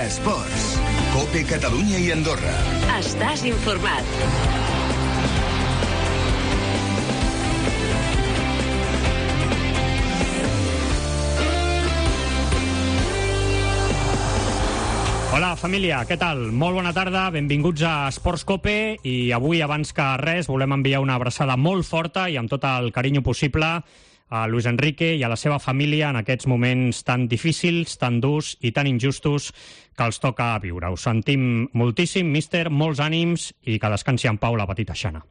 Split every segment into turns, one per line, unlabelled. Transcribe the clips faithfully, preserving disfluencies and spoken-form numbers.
Esports. COPE Catalunya i Andorra.
Estàs informat.
Hola, família, què tal? Molt bona tarda, benvinguts a Esports COPE i avui, abans que res, volem enviar una abraçada molt forta i amb tot el carinyo possible a Luis Enrique i a la seva família en aquests moments tan difícils, tan durs i tan injustos que els toca viure. Us sentim moltíssim, míster, molts ànims i que descansi en pau la petita Xana.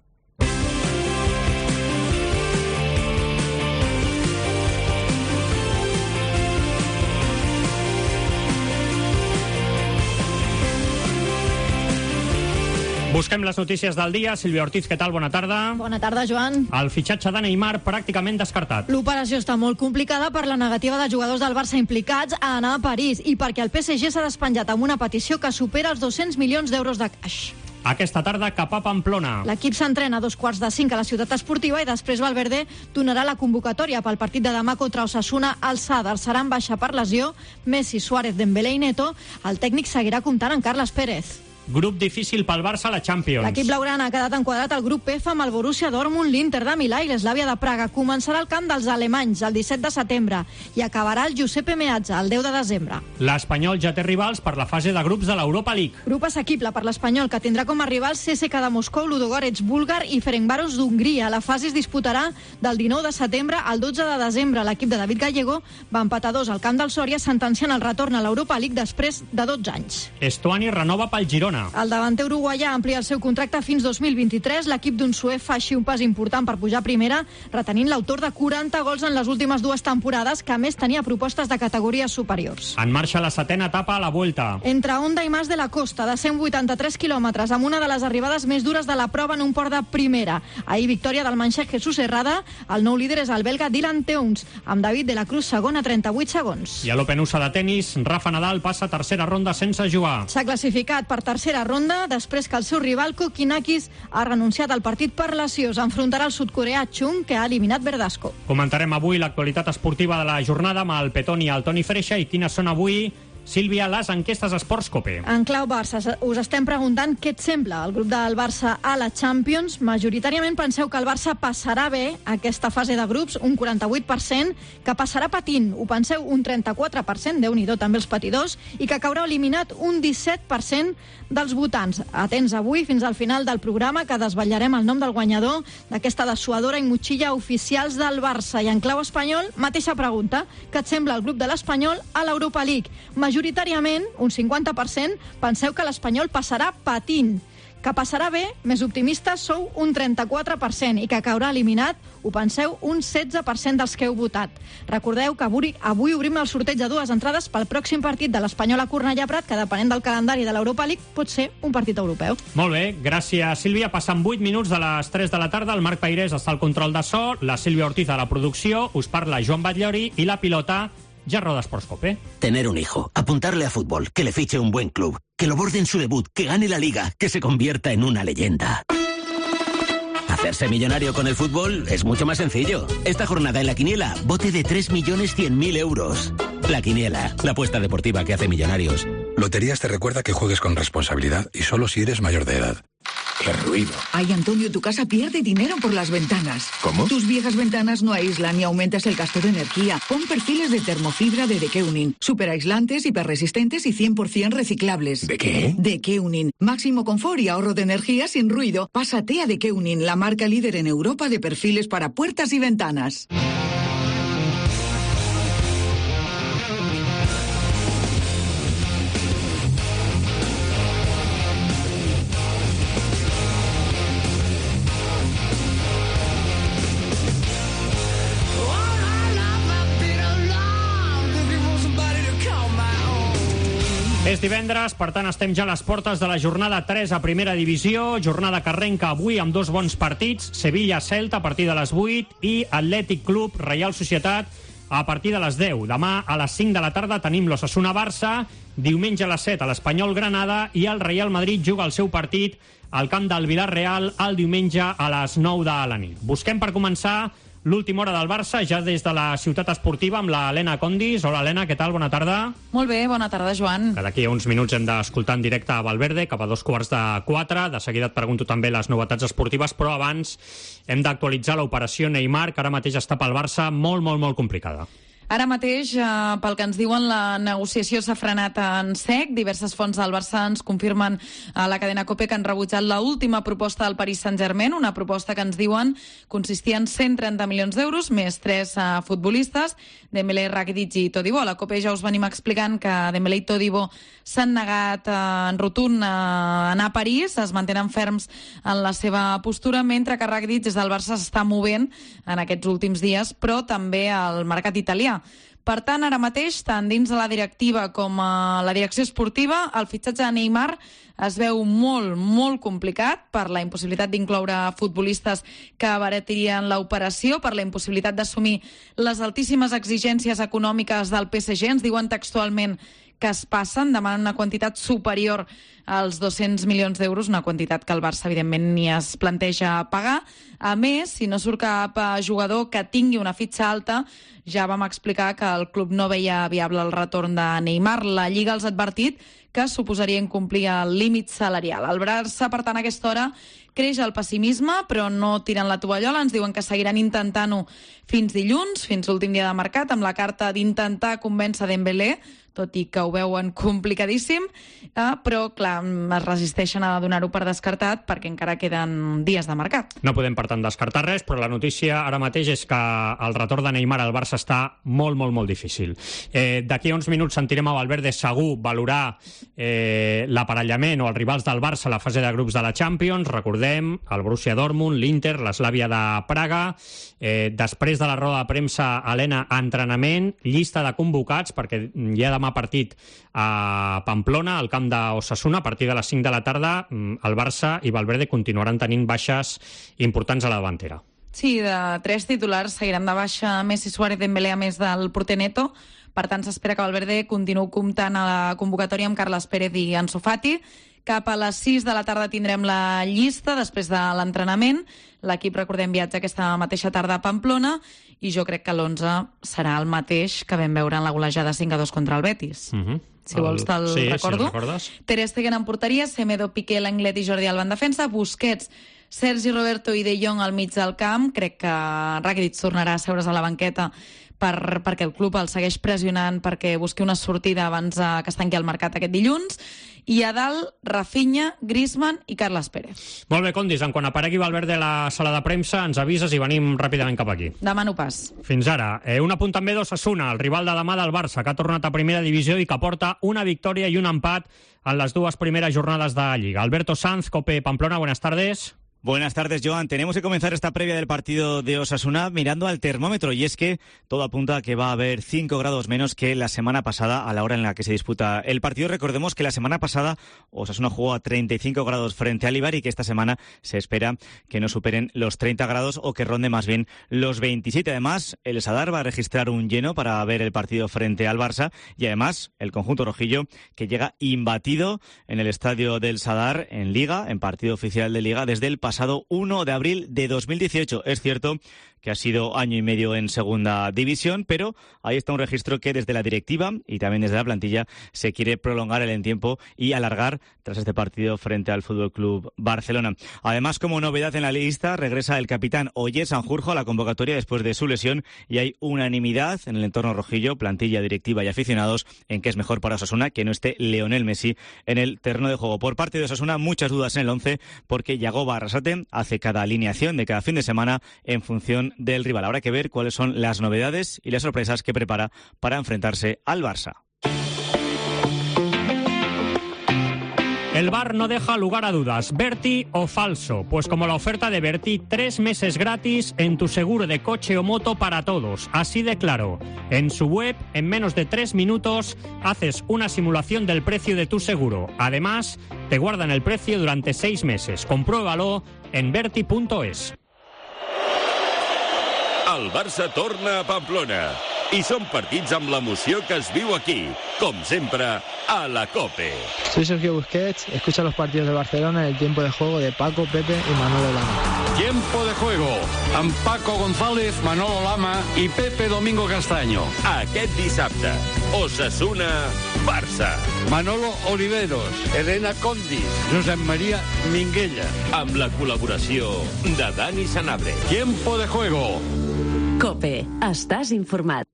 Busquem les notícies del dia. Sílvia Ortiz, què tal? Bona tarda.
Bona tarda, Joan.
El fitxatge de Neymar pràcticament descartat.
L'operació està molt complicada per la negativa de jugadors del Barça implicats a anar a París i perquè el P S G s'ha despenjat amb una petició que supera els dos-cents milions d'euros de cash.
Aquesta tarda cap a Pamplona.
L'equip s'entrena a dos quarts de cinc a la ciutat esportiva i després Valverde donarà la convocatòria pel partit de demà contra Osasuna al Sadar. Serà en baixa per lesió Messi, Suárez, Dembélé i Neto. El tècnic seguirà comptant amb Carles Pérez.
Grup difícil pel Barça a la Champions.
L'equip blaugrana ha quedat enquadrat al grup F amb el Borussia Dortmund, l'Inter de Milà i l'Eslavia de Praga. Començarà el camp dels alemanys el disset de setembre i acabarà el Giuseppe Meazza el deu de desembre.
L'Espanyol ja té rivals per la fase de grups de l'Europa League.
Grup assequible per l'Espanyol, que tindrà com a rivals C S K de Moscou, Ludogorets búlgar i Ferencváros d'Hongria. La fase es disputarà del dinou de setembre al dotze de desembre. L'equip de David Gallego va empatar dos al camp del Sòria, sentenciant el retorn a l'Europa League després de dotze anys.
Estuani renova pel Girona.
El davanter uruguaià amplia el seu contracte fins dos mil vint-i-tres. L'equip d'un Sué fa així un pas important per pujar a primera, retenint l'autor de quaranta gols en les últimes dues temporades, que a més tenia propostes de categories superiors.
En marxa la setena etapa a la Vuelta.
Entre Honda i Mas de la Costa, de cent vuitanta-tres quilòmetres, amb una de les arribades més dures de la prova en un port de primera. Ahir victòria del manxec Jesús Herrada. El nou líder és el belga Dylan Teuns, amb David de la Cruz segon a trenta-vuit segons.
I a l'Open U S A de tenis, Rafa Nadal passa tercera ronda sense jugar.
S'ha classificat per tercera ronda després que el seu rival Kokinakis ha renunciat al partit per lesió. S'enfrontarà al sud-coreà Chung, que ha eliminat Verdasco.
Comentarem avui l'actualitat esportiva de la jornada amb el Petoni i el Toni Freixa. I quines són avui, Sílvia, les enquestes Esports COPE?
En clau Barça, us estem preguntant què et sembla el grup del Barça a la Champions. Majoritàriament penseu que el Barça passarà bé aquesta fase de grups, un quaranta-vuit per cent, que passarà patint, ho penseu, un trenta-quatre per cent, Déu-n'hi-do també els patidors, i que caurà eliminat un disset per cent dels votants. Atents avui fins al final del programa, que desvetllarem el nom del guanyador d'aquesta dessuadora i motxilla oficials del Barça. I en clau espanyol, mateixa pregunta, què et sembla el grup de l'Espanyol a l'Europa League? Majoritàriament, un cinquanta per cent, penseu que l'Espanyol passarà patint. Que passarà bé, més optimistes, sou un trenta-quatre per cent, i que caurà eliminat, ho penseu, un setze per cent dels que heu votat. Recordeu que avui, avui obrim el sorteig de dues entrades pel pròxim partit de l'Espanyol a Cornellà Prat, que depenent del calendari de l'Europa League pot ser un partit europeu.
Molt bé, gràcies, Sílvia. Passen vuit minuts de les tres de la tarda. El Marc Pairés està al control de so, la Sílvia Ortiz a la producció, us parla Joan Batllori i la pilota ja roda Esports COPE.
Tener un hijo, apuntarle a fútbol, que le fiche un buen club, que lo borde en su debut, que gane la liga, que se convierta en una leyenda. Hacerse millonario con el fútbol es mucho más sencillo. Esta jornada en La Quiniela, bote de tres millones cien mil euros. La Quiniela, la apuesta deportiva que hace millonarios.
Loterías te recuerda que juegues con responsabilidad y solo si eres mayor de edad. ¡Qué ruido!
Ay, Antonio, tu casa pierde dinero por las ventanas.
¿Cómo?
Tus viejas ventanas no aíslan ni aumentas el gasto de energía. Pon perfiles de termofibra de Dekeunin. Super aislantes, hiperresistentes y cien por ciento reciclables.
¿De qué?
Dekeunin. Máximo confort y ahorro de energía sin ruido. Pásate a Dekeunin, la marca líder en Europa de perfiles para puertas y ventanas.
És divendres, per tant estem ja a les portes de la jornada tres a primera divisió, jornada que arrenca avui amb dos bons partits, Sevilla-Celta a partir de les vuit i Atlètic Club Reial Societat a partir de les deu. Demà a les cinc de la tarda tenim l'Osasuna-Barça, diumenge a les set a l'Espanyol-Granada i el Real Madrid juga el seu partit al camp del Villarreal el diumenge a les nou de la nit. Busquem per començar l'última hora del Barça, ja des de la ciutat esportiva, amb la Helena Condis. Hola, Helena, què tal? Bona tarda.
Molt bé, bona tarda, Joan.
Que d'aquí a uns minuts hem d'escoltar en directe a Valverde, cap a dos quarts de quatre. De seguida et pregunto també les novetats esportives, però abans hem d'actualitzar l'operació Neymar, que ara mateix està pel Barça molt, molt, molt complicada.
Ara mateix, eh, pel que ens diuen, la negociació s'ha frenat en sec. Diverses fonts del Barça ens confirmen a la cadena COPE que han rebutjat l'última proposta del Paris Saint-Germain, una proposta que ens diuen consistia en cent trenta milions d'euros, més tres eh, futbolistes, Dembélé, Rakitic i Todibo. A la COPE ja us venim explicant que Dembélé i Todibo s'han negat eh, en rotund a anar a París, es mantenen ferms en la seva postura, mentre que Rakitic des del Barça s'està movent en aquests últims dies, però també al mercat italià. Per tant, ara mateix, tant dins de la directiva com a la direcció esportiva, el fitxatge de Neymar es veu molt, molt complicat per la impossibilitat d'incloure futbolistes que abaratirien l'operació, per la impossibilitat d'assumir les altíssimes exigències econòmiques del P S G. Ens diuen textualment que es passen, demanen una quantitat superior als dos-cents milions d'euros, una quantitat que el Barça, evidentment, ni es planteja pagar. A més, si no surt cap jugador que tingui una fitxa alta, ja vam explicar que el club no veia viable el retorn de Neymar. La Lliga els ha advertit que suposaria incomplir el límit salarial. El Barça, per tant, a aquesta hora creix el pessimisme, però no tiren la tovallola. Ens diuen que seguiran intentant-ho fins dilluns, fins l'últim dia de mercat, amb la carta d'intentar convèncer Dembélé, tot i que ho veuen complicadíssim, eh, però, clar, es resisteixen a donar-ho per descartat perquè encara queden dies de mercat.
No podem, per tant, descartar res, però la notícia ara mateix és que el retorn de Neymar al Barça està molt, molt, molt difícil. Eh, D'aquí a uns minuts sentirem a Valverde segur valorar eh, l'aparellament o els rivals del Barça a la fase de grups de la Champions. Recordem, el Borussia Dortmund, l'Inter, l'Slavia de Praga. Eh, després de la roda de premsa, Helena, entrenament, llista de convocats, perquè hi ha demà partit a Pamplona, al camp d'Osasuna, a partir de les cinc de la tarda. El Barça i Valverde continuaran tenint baixes importants a la davantera.
Sí, de tres titulars seguiran de baixa Messi, Suárez, Dembélé, a més del porter Neto. Per tant, s'espera que Valverde continuï comptant a la convocatòria amb Carles Pérez i Ansu Fati. Cap a les sis de la tarda tindrem la llista després de l'entrenament. L'equip, recordem, viatja aquesta mateixa tarda a Pamplona i jo crec que l'onze serà el mateix que vam veure en la golejada cinc a dos contra el Betis. Uh-huh. Si el... vols te'l sí, recordo. Sí, Ter Stegen en porteria, Semedo, Piqué, Lenglet i Jordi Alba en defensa, Busquets, Sergi Roberto i De Jong al mig del camp. Crec que Rakitic tornarà a seure's a la banqueta per, perquè el club el segueix pressionant perquè busqui una sortida abans eh, que es tanqui el mercat aquest dilluns. I a dalt, Rafinha, Griezmann i Carles Pérez.
Molt bé, Condis, en quan aparegui Valverde a la sala de premsa, ens avises i venim ràpidament cap aquí.
Demano pas.
Fins ara. Eh, un apunt també d'Osasuna, el rival de demà del Barça, que ha tornat a primera divisió i que porta una victòria i un empat en les dues primeres jornades de Lliga. Alberto Sanz, COPE Pamplona, buenas tardes.
Buenas tardes, Joan. Tenemos que comenzar esta previa del partido de Osasuna mirando al termómetro, y es que todo apunta a que va a haber cinco grados menos que la semana pasada a la hora en la que se disputa el partido. Recordemos que la semana pasada Osasuna jugó a treinta y cinco grados frente al Eibar y que esta semana se espera que no superen los treinta grados o que ronde más bien los veintisiete. Además, el Sadar va a registrar un lleno para ver el partido frente al Barça y además el conjunto rojillo que llega imbatido en el estadio del Sadar en Liga, en partido oficial de Liga desde el pasado pasado uno de abril de dos mil dieciocho. Es cierto que ha sido año y medio en segunda división, pero ahí está un registro que desde la directiva y también desde la plantilla se quiere prolongar el tiempo y alargar tras este partido frente al Fútbol Club Barcelona. Además, como novedad en la lista, regresa el capitán Oyer Sanjurjo a la convocatoria después de su lesión y hay unanimidad en el entorno rojillo, plantilla, directiva y aficionados, en que es mejor para Osasuna que no esté Lionel Messi en el terreno de juego. Por parte de Osasuna, muchas dudas en el once porque Yagoba Arrasate hace cada alineación de cada fin de semana en función del rival. Habrá que ver cuáles son las novedades y las sorpresas que prepara para enfrentarse al Barça.
El V A R no deja lugar a dudas. ¿Berti o falso? Pues como la oferta de Berti, tres meses gratis en tu seguro de coche o moto para todos. Así de claro. En su web, en menos de tres minutos, haces una simulación del precio de tu seguro. Además, te guardan el precio durante seis meses. Compruébalo en berti punto es.
El Barça torna a Pamplona. I són partits amb l'emoció que es viu aquí, com sempre, a la COPE.
Soy Sergio Busquets, escucha los partidos de Barcelona en el tiempo de juego de Paco, Pepe y Manolo Lama.
Tiempo de juego amb Paco González, Manolo Lama i Pepe Domingo Castaño.
Aquest dissabte, Osasuna, Barça.
Manolo Oliveros, Elena Condis, Josep María Minguella.
Amb la col·laboració de Dani Sanabria.
Tiempo de juego.
COPE. Estàs informat.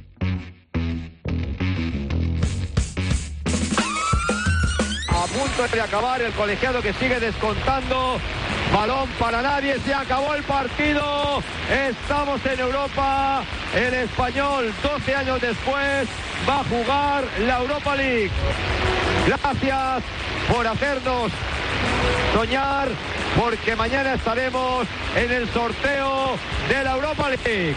A punto de acabar el colegiado que sigue descontando. Balón para nadie, se acabó el partido. Estamos en Europa. El Español, doce años después, va a jugar la Europa League. Gracias por hacernos soñar, porque mañana estaremos en el sorteo de la Europa League.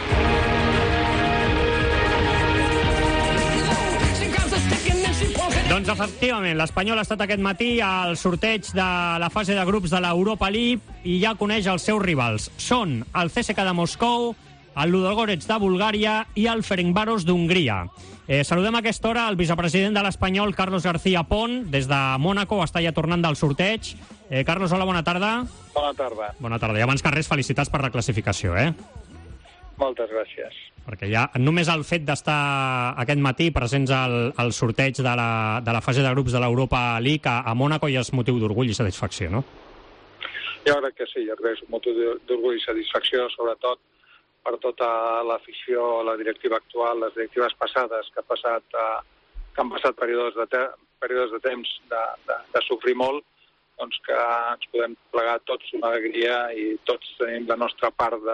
Doncs efectivament, l'Espanyol ha estat aquest matí al sorteig de la fase de grups de l'Europa League i ja coneix els seus rivals. Són el C S K A de Moscou, el Ludogorets de Bulgària i el Ferencváros d'Hongria. Eh, saludem a aquesta hora el vicepresident de l'Espanyol, Carlos García Pont, des de Mònaco, està ja tornant del sorteig. Eh, Carlos, hola, bona tarda.
Bona tarda.
Bona tarda. I abans que res, felicitats per la classificació, eh?
Moltes gràcies.
Perquè ja només el fet d'estar aquest matí presents al, al sorteig de la, de la fase de grups de l'Europa League a, a Mònaco ja és motiu d'orgull i satisfacció, no?
Jo crec que sí, jo crec que és un motiu d'orgull i satisfacció, sobretot per tota l'afició, la directiva actual, les directives passades que, ha passat, eh, que han passat períodes de, te períodes de temps de, de, de sofrir molt, doncs que ens podem plegar tots una alegria i tots tenim la nostra part de,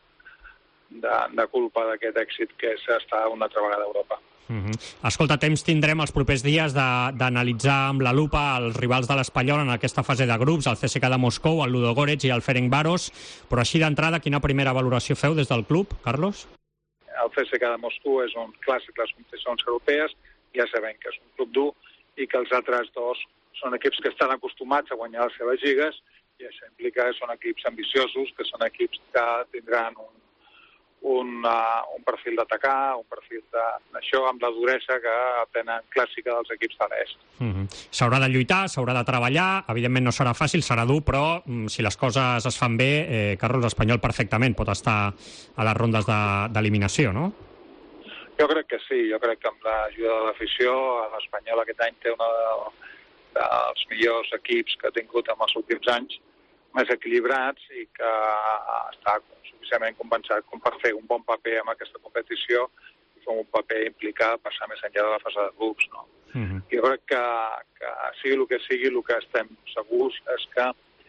de, de culpa d'aquest èxit que és estar una altra vegada a Europa.
Uh-huh. Escolta, temps tindrem els propers dies d'analitzar amb la lupa els rivals de l'Espanyol en aquesta fase de grups, el C S K A de Moscou, el Ludogorets i el Ferencváros, però així d'entrada, quina primera valoració feu des del club, Carlos?
El C S K A de Moscou és un clàssic de les competicions europees, ja sabem que és un club dur i que els altres dos són equips que estan acostumats a guanyar les seves lligues i això implica que són equips ambiciosos, que són equips que tindran un Un, uh, un perfil d'atacar, un perfil d'això amb la duresa que tenen clàssica dels equips de l'est.
Uh-huh. S'haurà de lluitar, s'haurà de treballar, evidentment no serà fàcil, serà dur, però mm, si les coses es fan bé, eh, Carlos, l'Espanyol perfectament pot estar a les rondes d'eliminació, no?
Jo crec que sí, jo crec que amb l'ajuda de l'afició l'Espanyol aquest any té un dels millors equips que ha tingut en els últims anys, més equilibrats i que està suficientment compensat com per fer un bon paper en aquesta competició i fer un paper implicat passar més enllà de la fase de grups. No? Uh-huh. Jo crec que, que sigui el que sigui, el que estem segurs és que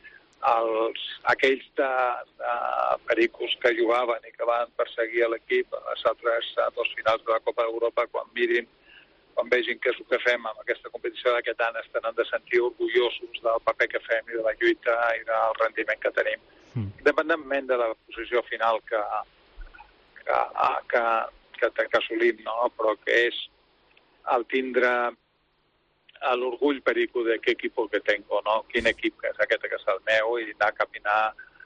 els, aquells de, de pericos que jugaven i que van perseguir l'equip a les altres dos finals de la Copa d'Europa, quan mirin quan vegin què és el que fem amb aquesta competició d'aquest any, es tenen de sentir orgullosos del paper que fem i de la lluita i del rendiment que tenim. Mm. Independentment de la posició final que, que, que, que, que assolim, no? Però que és el tindre l'orgull perico de què equip que tengo, no? Quin equip que és aquest que és el meu i anar a caminar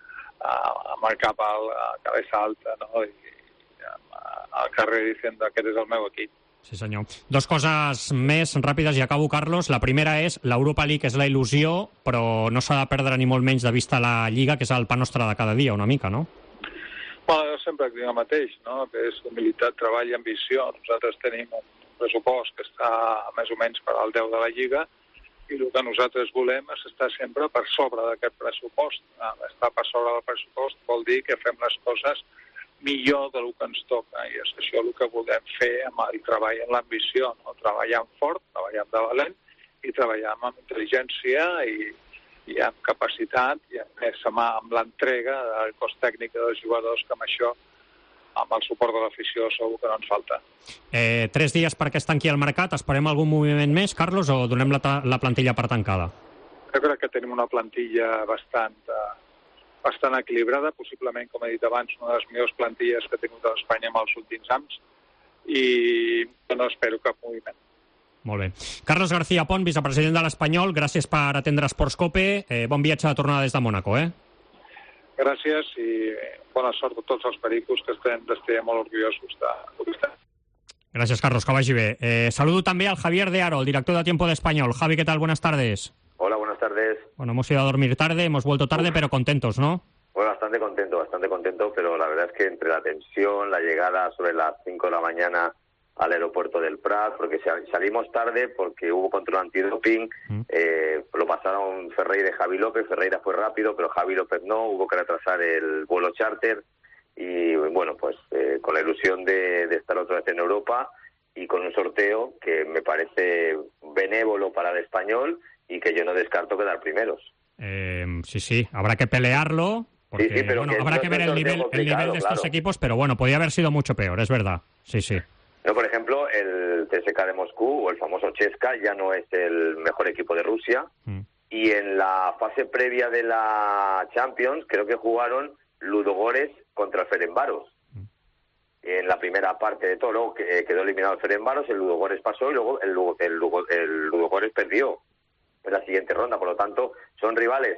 uh, amb el cap al, a cabeza alta, no? I, i al carrer dient que aquest és el meu equip.
Sí, senyor. Dos coses més ràpides i acabo, Carlos. La primera és l'Europa League és la il·lusió, però no s'ha de perdre ni molt menys de vista la Lliga, que és el pa nostre de cada dia, una mica, no?
Bueno, jo sempre dic el mateix, no? Que és humilitat, treball i ambició. Nosaltres tenim un pressupost que està més o menys per al deu de la Lliga i el que nosaltres volem és estar sempre per sobre d'aquest pressupost. Estar per sobre del pressupost vol dir que fem les coses millor del que ens toca, i és això el que volem fer amb el treball en l'ambició, no? Treballant fort, treballant de valent i treballant amb intel·ligència i, i amb capacitat i amb, amb l'entrega del cos tècnic dels jugadors, que amb això, amb el suport de l'afició, segur que no ens falta.
Eh, tres dies perquè es tanqui el mercat, esperem algun moviment més, Carlos, o donem la, la plantilla per tancada?
Jo crec que tenim una plantilla bastant... Eh, bastant equilibrada, possiblement, com he dit abans, una de les millors plantilles que ha tingut a Espanya en els últims anys, i no espero cap moviment.
Molt bé. Carlos García Pont, vicepresident de l'Espanyol, gràcies per atendre Esports Cope. Eh, bon viatge de tornada des de Mònaco, eh?
Gràcies i bona sort a tots els pericos, que estem, estem molt orgullosos de lo que estem.
Gracias, Carlos, que vagi bé. Eh, saludo també al Javier de Aro, el director de Tiempo de Español. Javi, ¿qué tal? Buenas tardes.
Hola, buenas tardes.
Bueno, hemos ido a dormir tarde, hemos vuelto tarde, Uf. pero contentos, ¿no?
Bueno, bastante contento, bastante contento, pero la verdad es que entre la tensión, la llegada sobre las cinco de la mañana al aeropuerto del Prat, porque salimos tarde porque hubo control antidoping, mm. eh, lo pasaron Ferreira y Javi López, Ferreira fue rápido, pero Javi López no, hubo que retrasar el vuelo charter, y bueno, pues eh, con la ilusión de, de estar otra vez en Europa, y con un sorteo que me parece benévolo para el Español, y que yo no descarto quedar primeros.
Eh, sí, sí, habrá que pelearlo, porque
sí, sí, pero
bueno,
que
habrá
no
que ver el nivel, el nivel de estos
claro.
equipos, pero bueno, podía haber sido mucho peor, es verdad, sí, sí.
No, por ejemplo, el C S K de Moscú, o el famoso Chesca, ya no es el mejor equipo de Rusia, mm. y en la fase previa de la Champions creo que jugaron Ludogorets contra el Ferencváros. Mm. En la primera parte de todo, luego quedó eliminado el Ferencváros, el Ludogorets pasó y luego el, el, el Ludogorets perdió en la siguiente ronda. Por lo tanto, son rivales,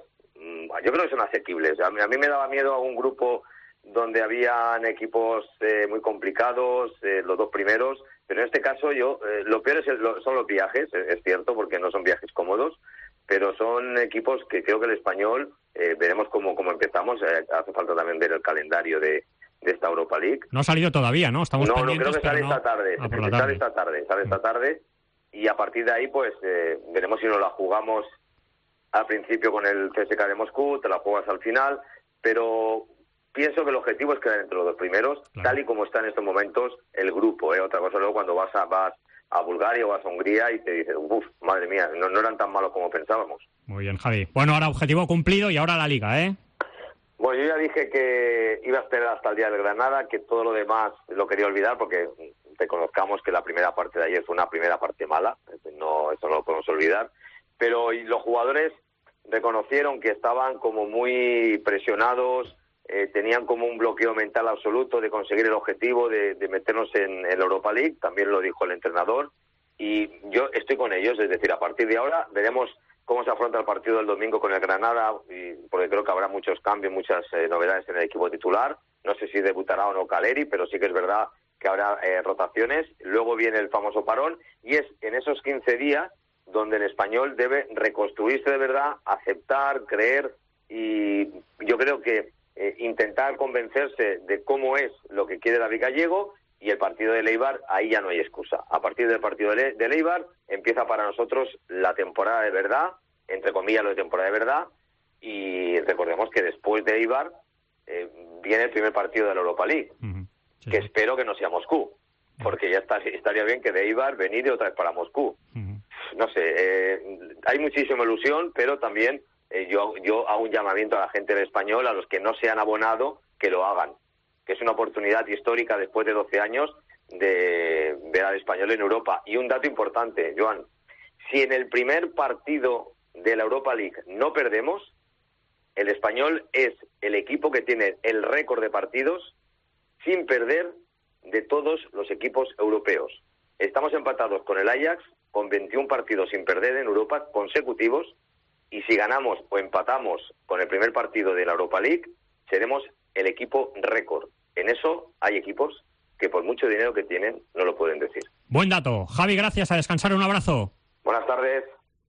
yo creo que son asequibles. A mí, a mí me daba miedo a un grupo donde habían equipos eh, muy complicados, eh, los dos primeros, pero en este caso yo eh, lo peor es el, lo, son los viajes, es cierto, porque no son viajes cómodos, pero son equipos que creo que el Español, eh, veremos cómo, cómo empezamos, eh, hace falta también ver el calendario de, de esta Europa League.
No ha salido todavía, ¿no? Estamos
no,
pendientes,
no, creo que sale
no...
esta tarde,
ah,
sale
tarde.
esta tarde, sale esta tarde, y a partir de ahí pues eh, veremos si nos la jugamos al principio con el C S K de Moscú, te la juegas al final, pero pienso que el objetivo es quedar entre los dos primeros, claro. tal y como está en estos momentos el grupo, ¿eh? Otra cosa luego cuando vas a vas a Bulgaria o vas a Hungría y te dices, uff, madre mía, no, no eran tan malos como pensábamos.
Muy bien, Javi. Bueno, ahora objetivo cumplido y ahora la Liga, ¿eh?
Bueno, yo ya dije que iba a esperar hasta el día del Granada, que todo lo demás lo quería olvidar porque reconozcamos que la primera parte de ayer fue una primera parte mala, no, eso no lo podemos olvidar, pero los jugadores reconocieron que estaban como muy presionados, eh, tenían como un bloqueo mental absoluto de conseguir el objetivo de, de meternos en el Europa League, también lo dijo el entrenador, y yo estoy con ellos, es decir, a partir de ahora veremos cómo se afronta el partido del domingo con el Granada, y, porque creo que habrá muchos cambios, muchas eh, novedades en el equipo titular, no sé si debutará o no Caleri, pero sí que es verdad que habrá eh, rotaciones, luego viene el famoso parón, y es en esos quince días donde el Español debe reconstruirse de verdad, aceptar, creer, y yo creo que eh, intentar convencerse de cómo es lo que quiere David Gallego, y el partido de Eibar, ahí ya no hay excusa. A partir del partido de, Le- de Eibar empieza para nosotros la temporada de verdad, entre comillas lo de temporada de verdad, y recordemos que después de Eibar eh, viene el primer partido de la Europa League, uh-huh. sí, que sí. espero que no sea Moscú, porque ya está, estaría bien que de Eibar venir otra vez para Moscú. Uh-huh. No sé, eh, hay muchísima ilusión, pero también eh, yo, yo hago un llamamiento a la gente del Español, a los que no se han abonado, que lo hagan, que es una oportunidad histórica después de doce años de ver al Español en Europa. Y un dato importante, Joan, si en el primer partido de la Europa League no perdemos, el Español es el equipo que tiene el récord de partidos sin perder de todos los equipos europeos. Estamos empatados con el Ajax, con veintiún partidos sin perder en Europa consecutivos, y si ganamos o empatamos con el primer partido de la Europa League, seremos el equipo récord. En eso hay equipos que por mucho dinero que tienen no lo pueden decir.
Buen dato. Javi, gracias. A descansar. Un abrazo.
Buenas tardes.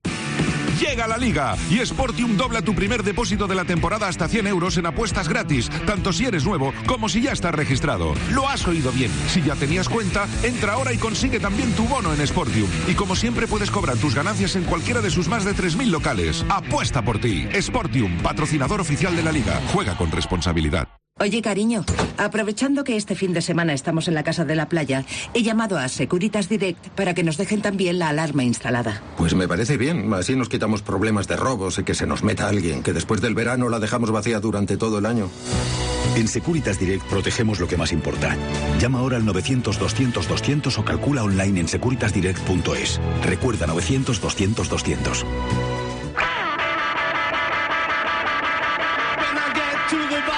Llega la Liga y Sportium dobla tu primer depósito de la temporada hasta cien euros en apuestas gratis, tanto si eres nuevo como si ya estás registrado. Lo has oído bien. Si ya tenías cuenta, entra ahora y consigue también tu bono en Sportium. Y como siempre puedes cobrar tus ganancias en cualquiera de sus más de tres mil locales. Apuesta por ti. Sportium, patrocinador oficial de la Liga. Juega con responsabilidad.
Oye, cariño, aprovechando que este fin de semana estamos en la casa de la playa, he llamado a Securitas Direct para que nos dejen también la alarma instalada.
Pues me parece bien, así nos quitamos problemas de robos y que se nos meta alguien, que después del verano la dejamos vacía durante todo el año.
En Securitas Direct protegemos lo que más importa. Llama ahora al novecientos doscientos doscientos o calcula online en securitas direct punto es. Recuerda novecientos doscientos doscientos.
When I get to the bottom, I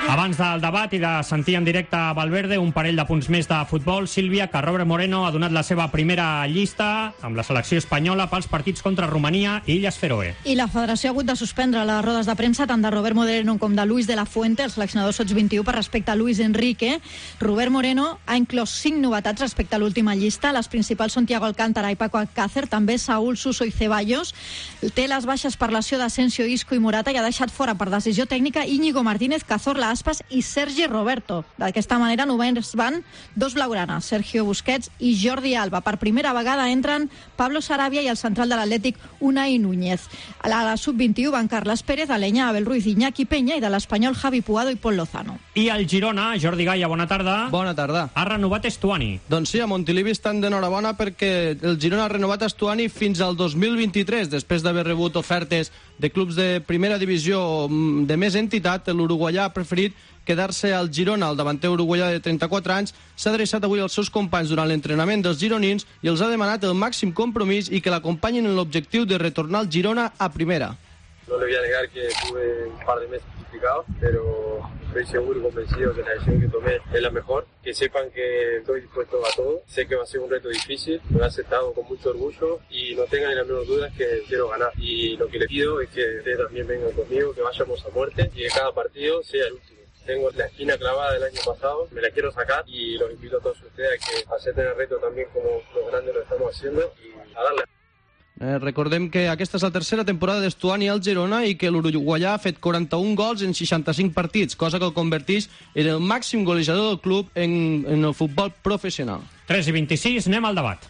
Abans del debat i de sentir en directe a Valverde un parell de punts més de futbol, Sílvia, que Robert Moreno ha donat la seva primera llista amb la selecció espanyola pels partits contra Romania i Illes Feroe.
I la federació ha hagut de suspendre les rodes de premsa tant de Robert Moreno com de Luis de la Fuente, el seleccionador Sots vint i u, per respecte a Luis Enrique. Robert Moreno ha inclòs cinc novetats respecte a l'última llista. Les principals són Thiago Alcántara i Paco Alcácer, també Saúl Suso i Ceballos. Té les baixes per lesió d'Asensio, Isco i Morata i ha deixat fora per decisió tècnica Íñigo Martínez, Cazorla, Aspas i Sergi Roberto. D'aquesta manera només van dos blaugranes, Sergio Busquets i Jordi Alba. Per primera vegada entren Pablo Sarabia i el central de l'Atlètic Unai Núñez. A la sub vint i u van Carles Pérez, Alenya, Abel Ruiz, Iñaki Peña i de l'Espanyol Javi Puado i Pol Lozano.
I el Girona, Jordi Gaia, bona tarda.
Bona tarda.
Ha renovat Estuani.
Doncs sí, a Montilivi estan d'enhorabona perquè el Girona ha renovat Estuani fins al dos mil vint-i-tres, després d'haver rebut ofertes de clubs de primera divisió de més entitat. L'uruguaià ha preferit quedar-se al Girona. El davanter uruguaià de trenta-quatre anys s'ha adreçat avui als seus companys durant l'entrenament dels gironins i els ha demanat el màxim compromís i que l'acompanyin en l'objectiu de retornar al Girona a primera.
No le voy a negar que tuve un par de meses complicados, pero estoy seguro y convencido que la decisión que tomé es la mejor. Que sepan que estoy dispuesto a todo. Sé que va a ser un reto difícil, lo he aceptado con mucho orgullo y no tengan ni la menor duda que quiero ganar. Y lo que les pido es que ustedes también vengan conmigo, que vayamos a muerte y que cada partido sea el último. Tengo la esquina clavada del año pasado, me la quiero sacar y los invito a todos ustedes a que acepten el reto también como los grandes lo estamos haciendo y a darle.
Eh, recordem que aquesta és la tercera temporada d'Estuani al Girona i que l'uruguaià ha fet quaranta-un gols en seixanta-cinc partits, cosa que el converteix en el màxim golejador del club en, en el futbol professional.
tres i vint-i-sis, anem al debat.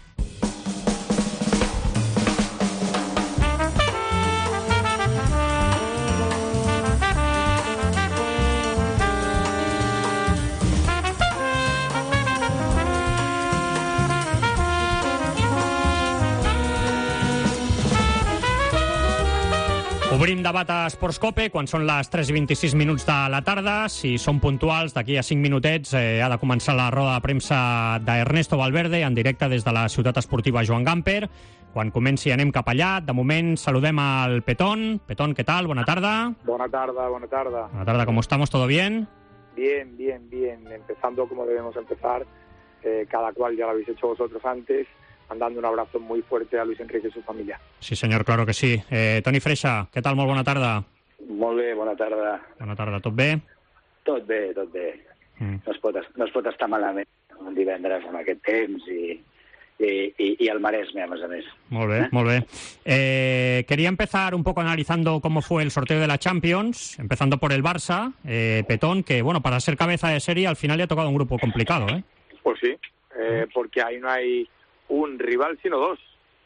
Obrim debat a Esports Cope quan són les tres i vint-i-sis minuts de la tarda. Si són puntuals, d'aquí a cinc minutets eh, ha de començar la roda de premsa d'Ernesto Valverde en directe des de la ciutat esportiva Joan Gamper. Quan comenci anem cap allà. De moment saludem al Petón. Petón, ¿qué tal? Buena tarda.
Buena tarda, buena tarda.
Buena tarda, ¿cómo estamos? ¿Todo bien?
Bien, bien, bien. Empezando como debemos empezar. Eh, cada cual ya lo habéis hecho vosotros antes. Mandando un abrazo muy fuerte a Luis Enrique y su familia.
Sí, senyor, claro que sí. Eh, Toni Freixa, què tal? Molt bona tarda.
Molt bé, bona tarda.
Bona tarda, tot bé?
Tot bé, tot bé. Mm. No, es pot, no es pot estar malament un divendres amb aquest temps i, i, i, y al Maresme, a més a més.
Molt bé, ¿Eh? molt bé. Eh, quería empezar un poco analizando cómo fue el sorteo de la Champions, empezando por el Barça. Eh, Petón, que bueno, para ser cabeza de serie al final le ha tocado un grupo complicado, ¿eh?
Pues sí, eh, porque ahí no hay un rival, sino dos,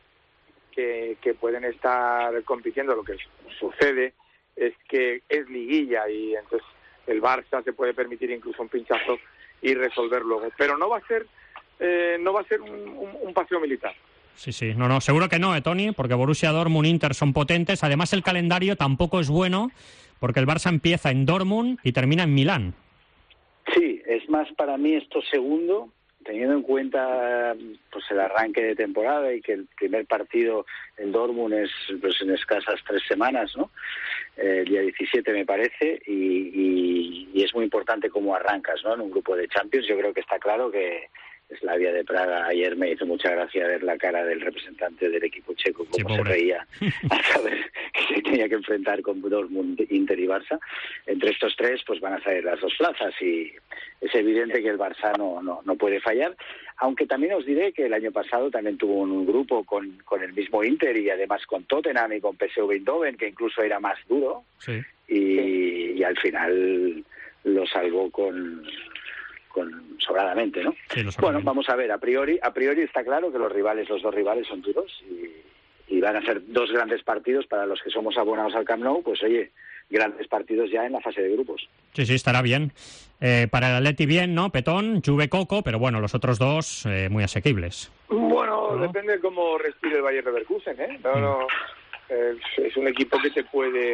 que, que pueden estar compitiendo. Lo que sucede es que es liguilla y entonces el Barça se puede permitir incluso un pinchazo y resolver luego. Pero no va a ser eh, no va a ser un, un, un paseo militar.
Sí, sí, no, no, seguro que no, eh, Toni, porque Borussia Dortmund, Inter son potentes. Además el calendario tampoco es bueno, porque el Barça empieza en Dortmund y termina en Milán.
Sí, es más para mí esto segundo, teniendo en cuenta pues el arranque de temporada y que el primer partido en Dortmund es pues en escasas tres semanas, ¿no? Eh, el día diecisiete me parece, y, y, y es muy importante cómo arrancas, ¿no? En un grupo de Champions. Yo creo que está claro que Slavia de Praga, ayer me hizo mucha gracia ver la cara del representante del equipo checo, cómo sí, se reía al saber que se tenía que enfrentar con Dortmund, Inter y Barça. Entre estos tres pues van a salir las dos plazas y es evidente que el Barça no, no, no puede fallar, aunque también os diré que el año pasado también tuvo un, un grupo con, con el mismo Inter y además con Tottenham y con P S V Eindhoven, que incluso era más duro,
sí.
y, y al final lo salvó con... con sobradamente, ¿no?
Sí,
bueno, vamos a ver, a priori a priori está claro que los rivales, los dos rivales son duros y, y van a ser dos grandes partidos para los que somos abonados al Camp Nou, pues oye, grandes partidos ya en la fase de grupos.
Sí, sí, estará bien. Eh, para el Atleti bien, ¿no? Petón, Juve, Coco, pero bueno, los otros dos eh, muy asequibles.
Bueno,
¿no?
Depende de cómo respire el Bayer Leverkusen, ¿eh? No, no, eh, es un equipo que te puede,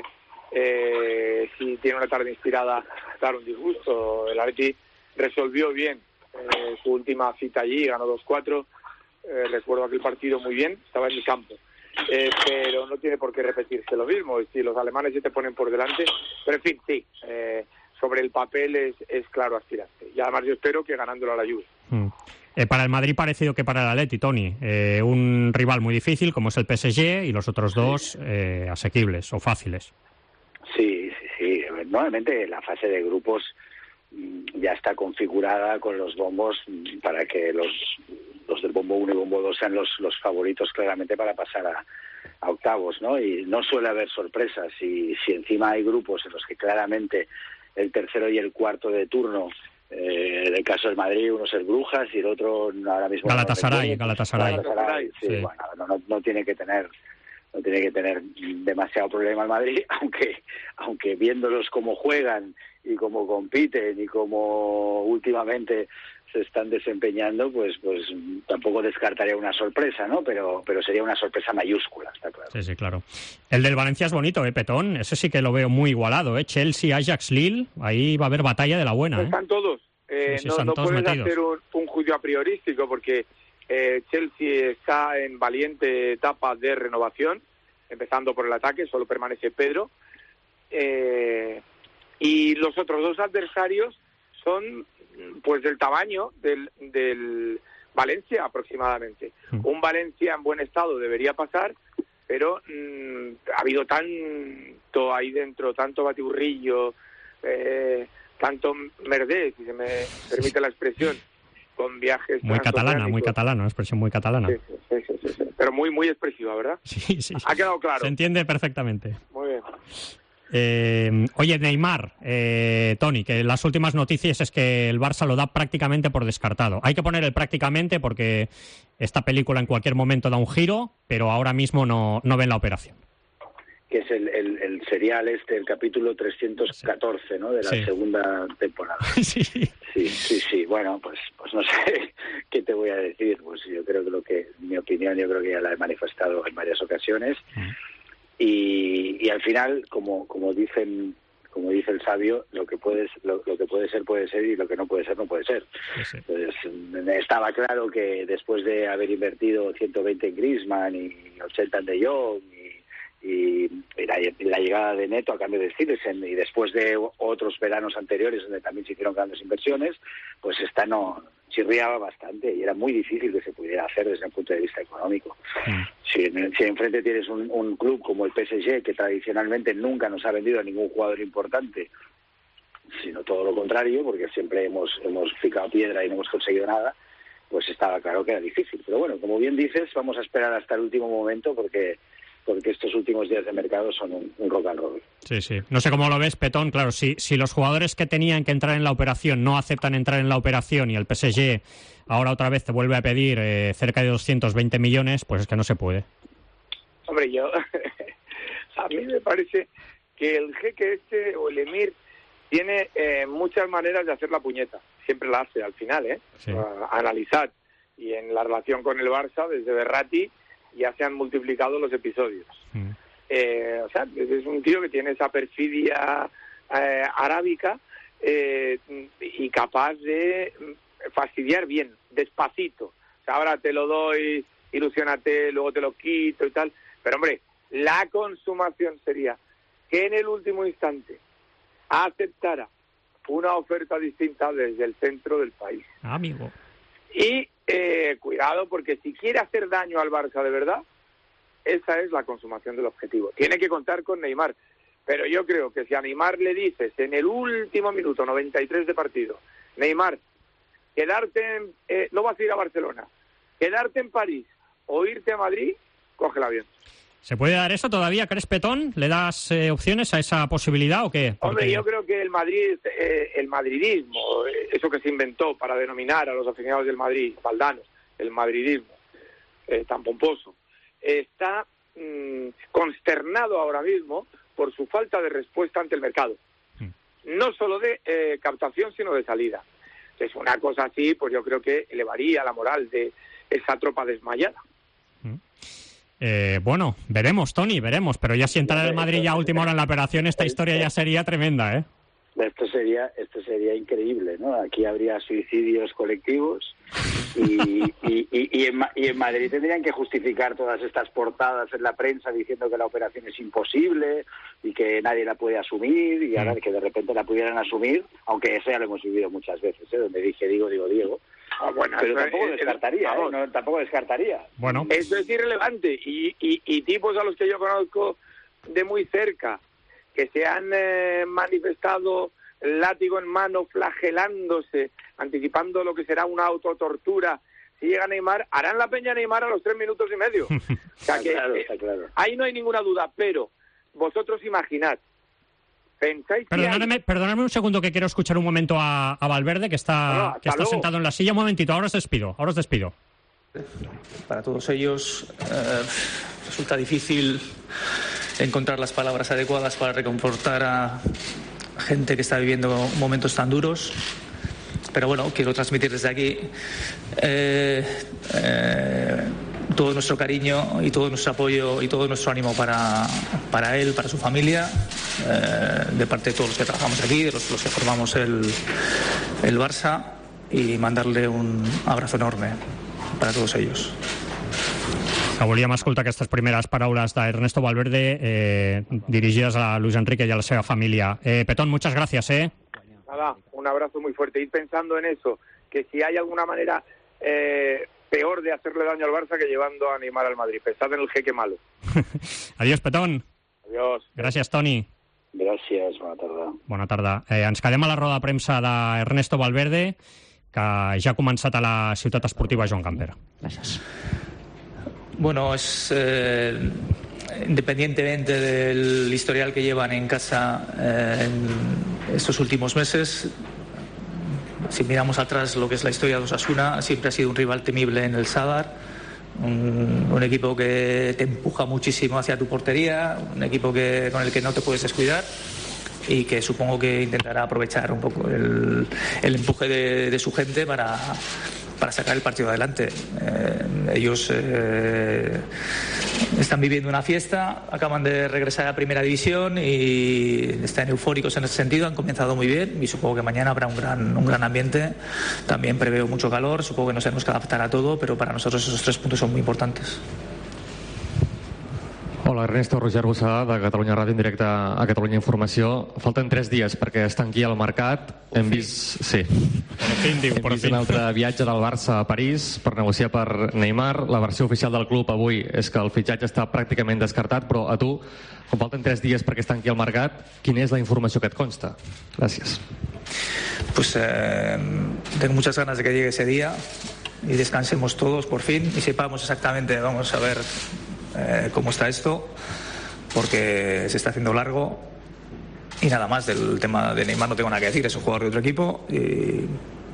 eh, si tiene una tarde inspirada, dar un disgusto. El Atleti resolvió bien eh, su última cita allí, ganó dos cuatro, eh, recuerdo aquel partido muy bien, estaba en mi campo, eh, pero no tiene por qué repetirse lo mismo, si los alemanes se te ponen por delante, pero en fin, sí, eh, sobre el papel es, es claro aspirante. Y además yo espero que ganándolo a la Juve.
Mm. Eh, para el Madrid parecido que para el Atleti, Toni. Eh, un rival muy difícil como es el P S G y los otros dos eh, asequibles o fáciles.
Sí, sí, sí. Normalmente la fase de grupos ya está configurada con los bombos para que los, los del bombo uno y bombo dos sean los, los favoritos claramente para pasar a, a octavos, ¿no? Y no suele haber sorpresas. Y si encima hay grupos en los que claramente el tercero y el cuarto de turno, eh, en el caso del Madrid, uno es el Brujas y el otro ahora mismo...
Galatasaray, no Galatasaray.
Galatasaray, sí, sí. Bueno, no, no, no tiene que tener... no tiene que tener demasiado problema el Madrid, aunque aunque viéndolos cómo juegan y cómo compiten y cómo últimamente se están desempeñando, pues pues tampoco descartaría una sorpresa, ¿no? Pero pero sería una sorpresa mayúscula, está claro.
Sí, sí, claro. El del Valencia es bonito, ¿eh, Petón? Ese sí que lo veo muy igualado, ¿eh? Chelsea, Ajax, Lille, ahí va a haber batalla de la buena, ¿eh?
Están todos. Eh,
sí, sí,
no
están
no
todos
puedes
metidos.
hacer un, un juicio a priorístico porque eh, Chelsea está en valiente etapa de renovación, empezando por el ataque, solo permanece Pedro. Eh, y los otros dos adversarios son pues del tamaño del, del Valencia aproximadamente. Mm. Un Valencia en buen estado debería pasar, pero mmm, ha habido tanto ahí dentro, tanto batiburrillo, eh, tanto merdé, si se me permite la expresión, con viajes
muy catalana, muy catalana, expresión muy catalana.
Sí, sí, sí, sí, sí. Pero muy muy expresiva, ¿verdad?
Sí, sí.
Ha quedado claro.
Se entiende perfectamente.
Muy bien.
Eh, oye, Neymar, eh, Toni, que las últimas noticias es que el Barça lo da prácticamente por descartado. Hay que poner el prácticamente porque esta película en cualquier momento da un giro, pero ahora mismo no, no ven la operación.
Que es el, el, el serial este, el capítulo trescientos catorce, ¿no? De la
sí.
segunda temporada.
sí.
sí, sí, sí. Bueno, pues, pues no sé qué te voy a decir. Pues yo creo que lo que, mi opinión, yo creo que ya la he manifestado en varias ocasiones. Mm. Y, y al final, como como dicen, como dice el sabio, lo que puede lo, lo que puede ser puede ser y lo que no puede ser no puede ser.
Sí.
Entonces estaba claro que después de haber invertido ciento veinte en Griezmann y ochenta en De Jong y, y, y, la, y la llegada de Neto a cambio de Stillesen y después de otros veranos anteriores donde también se hicieron grandes inversiones, pues esta no chirriaba bastante y era muy difícil que se pudiera hacer desde el punto de vista económico. Mm. Si, si enfrente tienes un, un club como el P S G que tradicionalmente nunca nos ha vendido a ningún jugador importante, sino todo lo contrario, porque siempre hemos hemos picado piedra y no hemos conseguido nada, pues estaba claro que era difícil. Pero bueno, como bien dices, vamos a esperar hasta el último momento porque porque estos últimos días de mercado son un, un rock and roll.
Sí, sí. No sé cómo lo ves, Petón. Claro, si, si los jugadores que tenían que entrar en la operación no aceptan entrar en la operación y el P S G ahora otra vez te vuelve a pedir eh, cerca de doscientos veinte millones, pues es que no se puede.
Hombre, yo... a mí me parece que el jeque este, o el emir, tiene eh, muchas maneras de hacer la puñeta. Siempre la hace al final, ¿eh?
Sí.
A, a analizar. Y en la relación con el Barça, desde Berratti, ya se han multiplicado los episodios. Mm. Eh, o sea, es un tío que tiene esa perfidia eh, arábica eh, y capaz de fastidiar bien, despacito. O sea, ahora te lo doy, ilusiónate, luego te lo quito y tal. Pero, hombre, la consumación sería que en el último instante aceptara una oferta distinta desde el centro del país.
Amigo.
Y eh, cuidado, porque si quiere hacer daño al Barça de verdad, esa es la consumación del objetivo. Tiene que contar con Neymar. Pero yo creo que si a Neymar le dices en el último minuto, noventa y tres de partido, Neymar, quedarte en, eh, no vas a ir a Barcelona, quedarte en París o irte a Madrid, coge el avión.
¿Se puede dar eso todavía, crees, Petón? ¿Le das eh, opciones a esa posibilidad o qué? Porque...
Hombre, yo creo que el Madrid, eh, el madridismo, eh, eso que se inventó para denominar a los aficionados del Madrid, baldanos, el madridismo, eh, tan pomposo, está mmm, consternado ahora mismo por su falta de respuesta ante el mercado. Mm. No solo de eh, captación, sino de salida. Es una cosa así, pues yo creo que elevaría la moral de esa tropa desmayada.
Mm. Eh, bueno, veremos, Toni, veremos, pero ya si entrara el Madrid ya a última hora en la operación, esta historia ya sería tremenda, ¿eh?
Esto sería, esto sería increíble, ¿no? Aquí habría suicidios colectivos Y, y, y, y, en, y en Madrid tendrían que justificar todas estas portadas en la prensa diciendo que la operación es imposible y que nadie la puede asumir, y ahora que de repente la pudieran asumir, aunque eso ya lo hemos vivido muchas veces, ¿eh? Donde dije digo, digo, Diego.
Ah, bueno,
pero
eso
tampoco
es,
descartaría,
es,
¿eh? No, tampoco descartaría.
Bueno.
Eso es irrelevante. Y, y, y tipos a los que yo conozco de muy cerca, que se han eh, manifestado látigo en mano, flagelándose, anticipando lo que será una autotortura. Si llega Neymar, harán la peña Neymar a los tres minutos y medio. O sea que,
está claro, está claro.
Ahí no hay ninguna duda, pero vosotros imaginad, pensáis que
Perdonadme,
hay...
perdonadme un segundo, que quiero escuchar un momento a, a Valverde, que está,
No, no,
que está
luego.
sentado en la silla. Un momentito, ahora os despido, ahora os despido.
Para todos ellos eh, resulta difícil encontrar las palabras adecuadas para reconfortar a gente que está viviendo momentos tan duros. Pero bueno, quiero transmitir desde aquí eh, eh, todo nuestro cariño y todo nuestro apoyo y todo nuestro ánimo para, para él, para su familia, eh, de parte de todos los que trabajamos aquí, de los, los que formamos el, el Barça, y mandarle un abrazo enorme para todos ellos.
Volíem escoltar aquestes primeres paraules d'Ernesto Valverde eh, dirigides a Luis Enrique y a la seva familia. Eh, Petón, muchas gracias. Eh.
Nada, un abrazo muy fuerte. Ir pensando en eso, que si hay alguna manera eh, peor de hacerle daño al Barça que llevando a Neymar al Madrid. Pensad en el jeque malo.
Adiós, Petón.
Adiós.
Gràcies, Toni.
Gràcies, bona tarda.
Bona tarda. Eh, ens quedem a la roda de premsa d'Ernesto Valverde, que ja ha començat a la ciutat esportiva Joan Gamper. Gràcies.
Bueno, es eh, independientemente del historial que llevan en casa eh, en estos últimos meses, si miramos atrás lo que es la historia de Osasuna, siempre ha sido un rival temible en el Sadar, un, un equipo que te empuja muchísimo hacia tu portería, un equipo que, con el que no te puedes descuidar, y que supongo que intentará aprovechar un poco el, el empuje de, de su gente para, para sacar el partido adelante. Eh, ellos eh, están viviendo una fiesta, acaban de regresar a Primera División y están eufóricos en ese sentido, han comenzado muy bien y supongo que mañana habrá un gran, un gran ambiente. También preveo mucho calor, supongo que nos tenemos que adaptar a todo, pero para nosotros esos tres puntos son muy importantes.
Hola, Ernesto, Roger Bossada, de Catalunya Ràdio, en directe a Catalunya Informació. Falten tres dies perquè es tanqui el mercat. Hem vist, sí. Hem vist un altre viatge del Barça a París per negociar per Neymar. La versió oficial del club avui és que el fitxatge està pràcticament descartat, però a tu, com falten tres dies perquè es tanqui el mercat, quina és la informació que et consta? Gràcies.
Pues eh, tengo muchas ganas de que llegue ese día y descansemos todos por fin y sepamos exactamente, vamos a ver Eh, cómo está esto, porque se está haciendo largo. Y nada más, del tema de Neymar no tengo nada que decir, es un jugador de otro equipo y,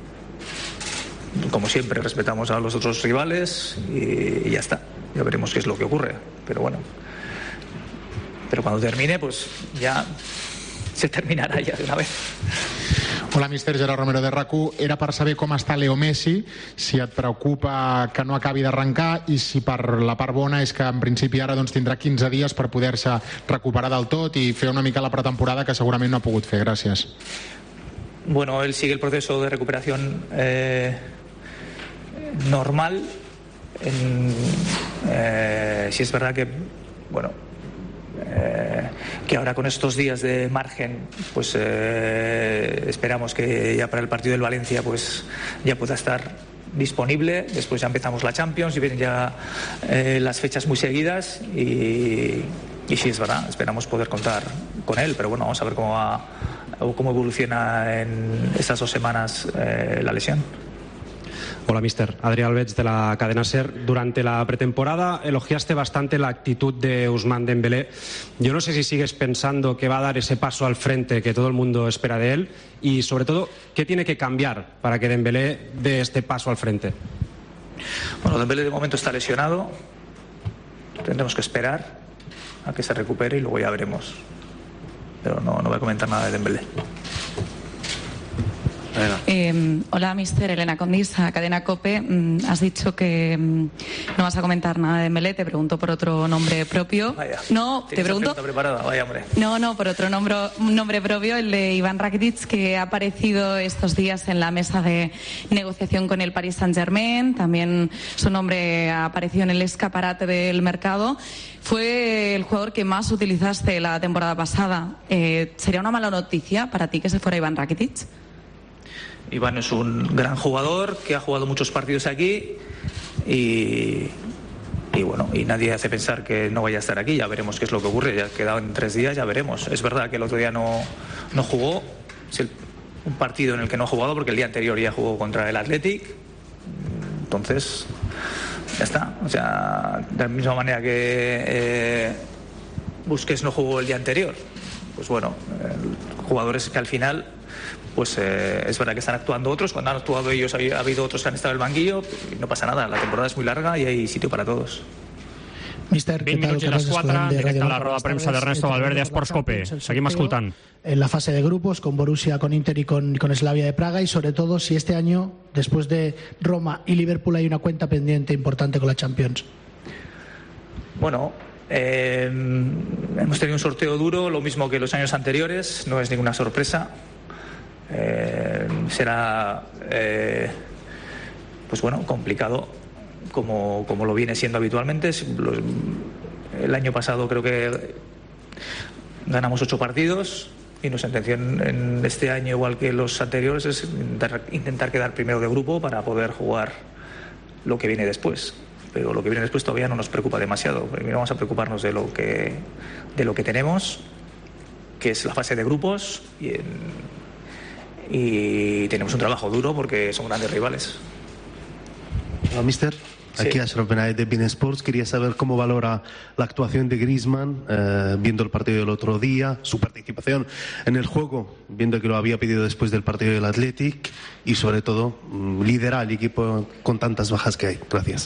como siempre, respetamos a los otros rivales y, y ya está, ya veremos qué es lo que ocurre, pero bueno, pero cuando termine pues ya se terminará ya de una vez.
Hola, míster Gerard Romero de R A C u. Era per saber com està Leo Messi, si et preocupa que no acabi d'arrencar i si per la part bona és que en principi ara doncs, tindrà quinze dies per poder-se recuperar del tot i fer una mica la pretemporada que segurament no ha pogut fer. Gràcies.
Bueno, él sigue el proceso de recuperación eh, normal. En, eh, si es verdad que, bueno, Eh, que ahora con estos días de margen pues eh, esperamos que ya para el partido del Valencia pues ya pueda estar disponible. Después ya empezamos la Champions y vienen ya eh, las fechas muy seguidas y, y sí, es verdad, esperamos poder contar con él, pero bueno, vamos a ver cómo va o cómo evoluciona en estas dos semanas eh, la lesión.
Hola, mister. Adrián Alves, de la cadena SER. Durante la pretemporada elogiaste bastante la actitud de Ousmane Dembélé. Yo no sé si sigues pensando que va a dar ese paso al frente que todo el mundo espera de él y, sobre todo, ¿qué tiene que cambiar para que Dembélé dé este paso al frente?
Bueno, Dembélé de momento está lesionado. Tendremos que esperar a que se recupere y luego ya veremos. Pero no, no voy a comentar nada de Dembélé.
Eh, hola, mister Elena Condisa, Cadena COPE. Mm, has dicho que mm, no vas a comentar nada de Dembélé. Te pregunto por otro nombre propio.
Vaya.
No, te pregunto.
Preparada? Vaya, hombre.
No, no, por otro nombre, nombre propio, el de Iván Rakitic, que ha aparecido estos días en la mesa de negociación con el Paris Saint-Germain. También su nombre ha aparecido en el escaparate del mercado. Fue el jugador que más utilizaste la temporada pasada. Eh, ¿Sería una mala noticia para ti que se fuera Iván Rakitic?
Iván es un gran jugador que ha jugado muchos partidos aquí y, y bueno, y nadie hace pensar que no vaya a estar aquí. Ya veremos qué es lo que ocurre. Ya ha quedado en tres días, ya veremos. Es verdad que el otro día no, no jugó. Es el, un partido en el que no ha jugado porque el día anterior ya jugó contra el Athletic. Entonces, ya está. O sea, de la misma manera que eh, Busquets no jugó el día anterior. Pues bueno, eh, jugadores que al final, pues eh, es verdad que están actuando otros. Cuando han actuado ellos, ha habido otros que han estado en el banquillo. Y no passa nada, la temporada es muy larga y hay sitio para todos.
Mister,
vint minuts i les quatre, directe a la roda de premsa de Ernesto Valverde a Sports Cope. Seguim escoltant.
En la fase de grupos, con Borussia, con Inter y con, con Slavia de Praga, y sobre todo si este año, después de Roma y Liverpool, hay una cuenta pendiente importante con la Champions.
Bueno, eh, hemos tenido un sorteo duro, lo mismo que los años anteriores, no es ninguna sorpresa. Eh, será, eh, pues bueno, complicado. Como, como lo viene siendo habitualmente. El año pasado creo que ganamos ocho partidos y nuestra intención en este año, igual que los anteriores, es intentar, intentar quedar primero de grupo para poder jugar lo que viene después. Pero lo que viene después todavía no nos preocupa demasiado. Primero vamos a preocuparnos de lo que, de lo que tenemos, que es la fase de grupos, y, en, y tenemos un trabajo duro porque son grandes rivales.
Hola, mister. Aquí Ashraf Benaid de beIN Sports. Quería saber cómo valora la actuación de Griezmann, eh, viendo el partido del otro día, su participación en el juego, viendo que lo había pedido después del partido del Athletic, y sobre todo liderar el equipo con tantas bajas que hay. Gracias.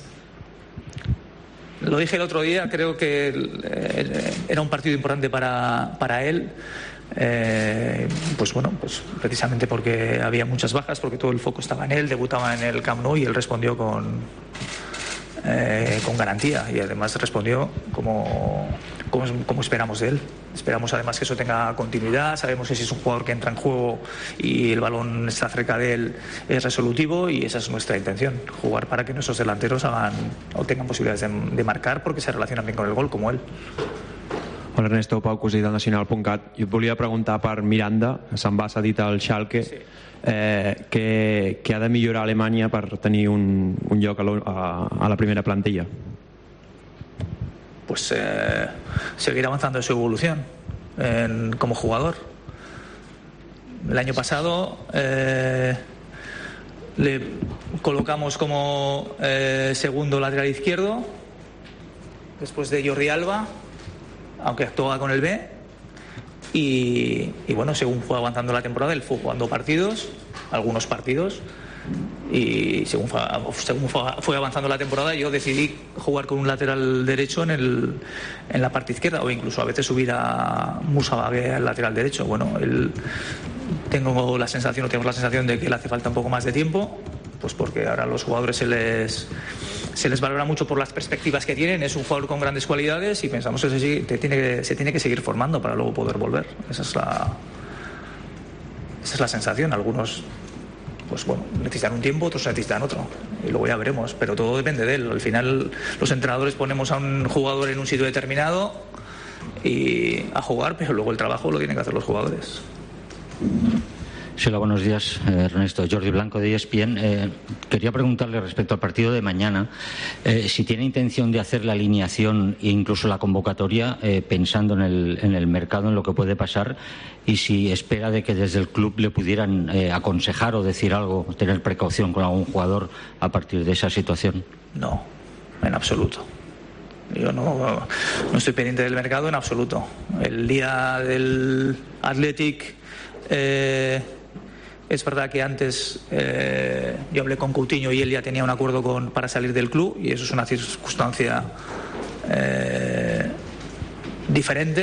Lo dije el otro día, creo que eh, era un partido importante para, para él. Eh, pues bueno, pues precisamente porque había muchas bajas, porque todo el foco estaba en él, debutaba en el Camp Nou y él respondió con eh, con garantía, y además respondió como, como, como esperamos de él. Esperamos además que eso tenga continuidad. Sabemos que si es un jugador que entra en juego y el balón está cerca de él, es resolutivo, y esa es nuestra intención, jugar para que nuestros delanteros hagan o tengan posibilidades de, de marcar, porque se relacionan bien con el gol como él.
Hola Ernesto, Pau Cosí del nacional punt cat. Jo et volia preguntar per Miranda, se'n va cedit al Schalke, sí. eh, que, que ha de millorar Alemanya per tenir un, un lloc a, lo, a, a la primera plantilla.
Pues eh, seguir avanzando en su evolución en, como jugador. El año pasado eh, le colocamos como eh, segundo lateral izquierdo después de Jordi Alba, aunque actuaba con el B, y, y bueno, según fue avanzando la temporada, él fue jugando partidos, algunos partidos, y según fue, según fue avanzando la temporada, yo decidí jugar con un lateral derecho en, el, en la parte izquierda, o incluso a veces subir a Musa Bagué al lateral derecho. Bueno, él, tengo la sensación, o tenemos la sensación de que le hace falta un poco más de tiempo, pues porque ahora a los jugadores se les se les valora mucho por las perspectivas que tienen. Es un jugador con grandes cualidades y pensamos que se tiene que, se tiene que seguir formando para luego poder volver. Esa es la esa es la sensación. Algunos, pues bueno, necesitan un tiempo, otros necesitan otro, y luego ya veremos, pero todo depende de él. Al final los entrenadores ponemos a un jugador en un sitio determinado y a jugar, pero luego el trabajo lo tienen que hacer los jugadores.
Sí, hola, buenos días, Ernesto. Jordi Blanco de E S P N. Eh, quería preguntarle respecto al partido de mañana, eh, si tiene intención de hacer la alineación e incluso la convocatoria eh, pensando en el, en el mercado, en lo que puede pasar, y si espera de que desde el club le pudieran eh, aconsejar o decir algo, tener precaución con algún jugador a partir de esa situación.
No, en absoluto. Yo no, no estoy pendiente del mercado en absoluto. El día del Athletic, eh, es verdad que antes eh, yo hablé con Coutinho y él ya tenía un acuerdo con, para salir del club, y eso es una circunstancia eh, diferente.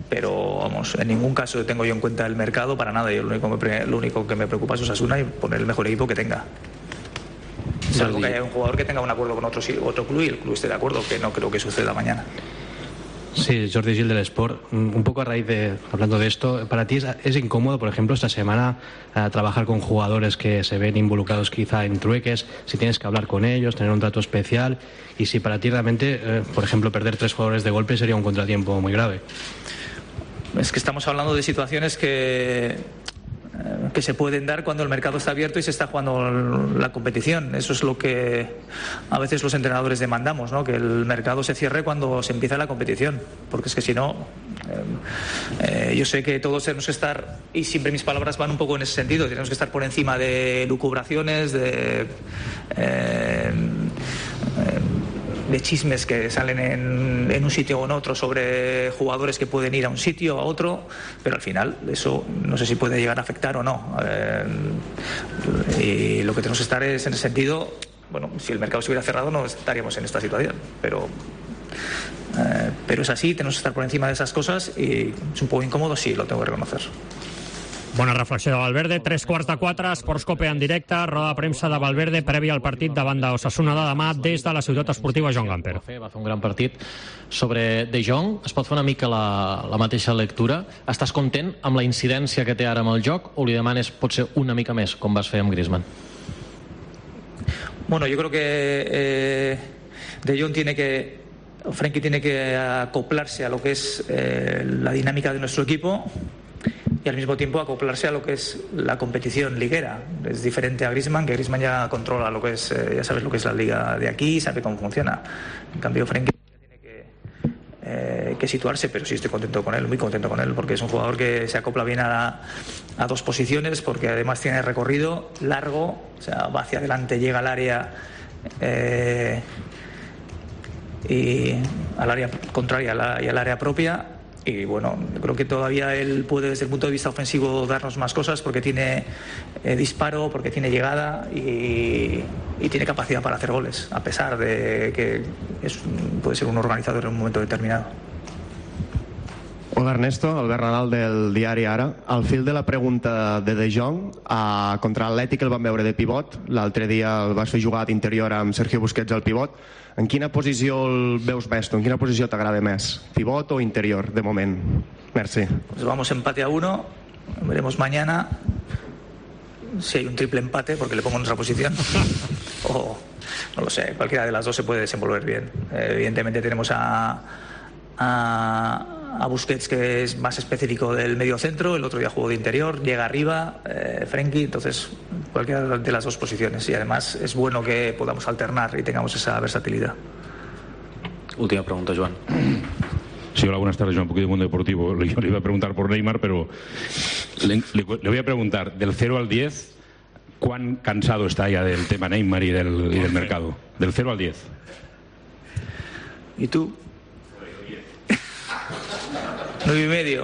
pero vamos, en ningún caso tengo yo en cuenta el mercado para nada. Yo lo único, me, lo único que me preocupa es Osasuna y poner el mejor equipo que tenga. Salvo que haya un jugador que tenga un acuerdo con otro, otro club y el club esté de acuerdo, que no creo que suceda mañana.
Sí, Jordi Gil del Sport. Un poco a raíz de, hablando de esto, ¿para ti es, es incómodo, por ejemplo, esta semana eh, trabajar con jugadores que se ven involucrados quizá en trueques, si tienes que hablar con ellos, tener un trato especial, y si para ti realmente, eh, por ejemplo, perder tres jugadores de golpe sería un contratiempo muy grave?
Es que estamos hablando de situaciones que... que se pueden dar cuando el mercado está abierto y se está jugando la competición. Eso es lo que a veces los entrenadores demandamos, ¿no? Que el mercado se cierre cuando se empieza la competición, porque es que si no, eh, eh, yo sé que todos tenemos que estar, y siempre mis palabras van un poco en ese sentido, tenemos que estar por encima de lucubraciones, de... Eh, eh, de chismes que salen en, en un sitio o en otro sobre jugadores que pueden ir a un sitio o a otro, pero al final eso no sé si puede llegar a afectar o no. Eh, y lo que tenemos que estar es en ese sentido, bueno, si el mercado se hubiera cerrado no estaríamos en esta situación, pero eh, pero es así, tenemos que estar por encima de esas cosas y es un poco incómodo, sí, lo tengo que reconocer.
Bona reflexió de Valverde, tres quarts de quatre, Esports Cope en directe, roda de premsa de Valverde prèvia al partit davant d'Osasuna de demà des de la ciutat esportiva Joan Gamper.
Va fer un gran partit. Sobre De Jong, es pot fer una mica la, la mateixa lectura? Estàs content amb la incidència que té ara amb el joc o li demanes potser una mica més, com vas fer amb Griezmann?
Bueno, yo creo que eh, De Jong tiene que, Frenkie tiene que acoplarse a lo que es eh, la dinámica de nuestro equipo y al mismo tiempo acoplarse a lo que es la competición liguera. Es diferente a Griezmann, que Griezmann ya controla lo que es, eh, ya sabes lo que es la liga de aquí, sabe cómo funciona. En cambio, Frenkie tiene que, eh, que situarse, pero sí estoy contento con él, muy contento con él, porque es un jugador que se acopla bien a, la, a dos posiciones, porque además tiene recorrido largo, o sea, va hacia adelante, llega al área eh, y al área contraria la, y al área propia. Y bueno, creo que todavía él puede desde el punto de vista ofensivo darnos más cosas porque tiene eh, disparo, porque tiene llegada y, y tiene capacidad para hacer goles, a pesar de que es, puede ser un organizador en un momento determinado.
Hola Ernesto, Albert Nadal del diari Ara. Al fil de la pregunta de De Jong, eh, contra l'Atlètic el vam veure de pivot, l'altre dia el vas fer jugar d'interior amb Sergio Busquets al pivot. En quina posició el veus més tu? En quina posició t'agrada més? Pivot o interior, de moment? Merci.
Pues vamos empate a uno, veremos mañana si hay un triple empate, porque le pongo en otra posición. O no lo sé, cualquiera de las dos se puede desenvolver bien. Eh, evidentemente tenemos a... a a Busquets, que es más específico del medio centro, el otro día jugó de interior, llega arriba, eh, Frenkie, entonces cualquiera de las dos posiciones, y además es bueno que podamos alternar y tengamos esa versatilidad.
Última pregunta, Joan.
Sí, hola, buenas tardes, Joan, un poquito de Mundo Deportivo. Le, le iba a preguntar por Neymar, pero le, le, le voy a preguntar, del cero al diez, ¿cuán cansado está ya del tema Neymar y del, y del mercado? Del cero al diez.
¿Y tú? nueve y medio.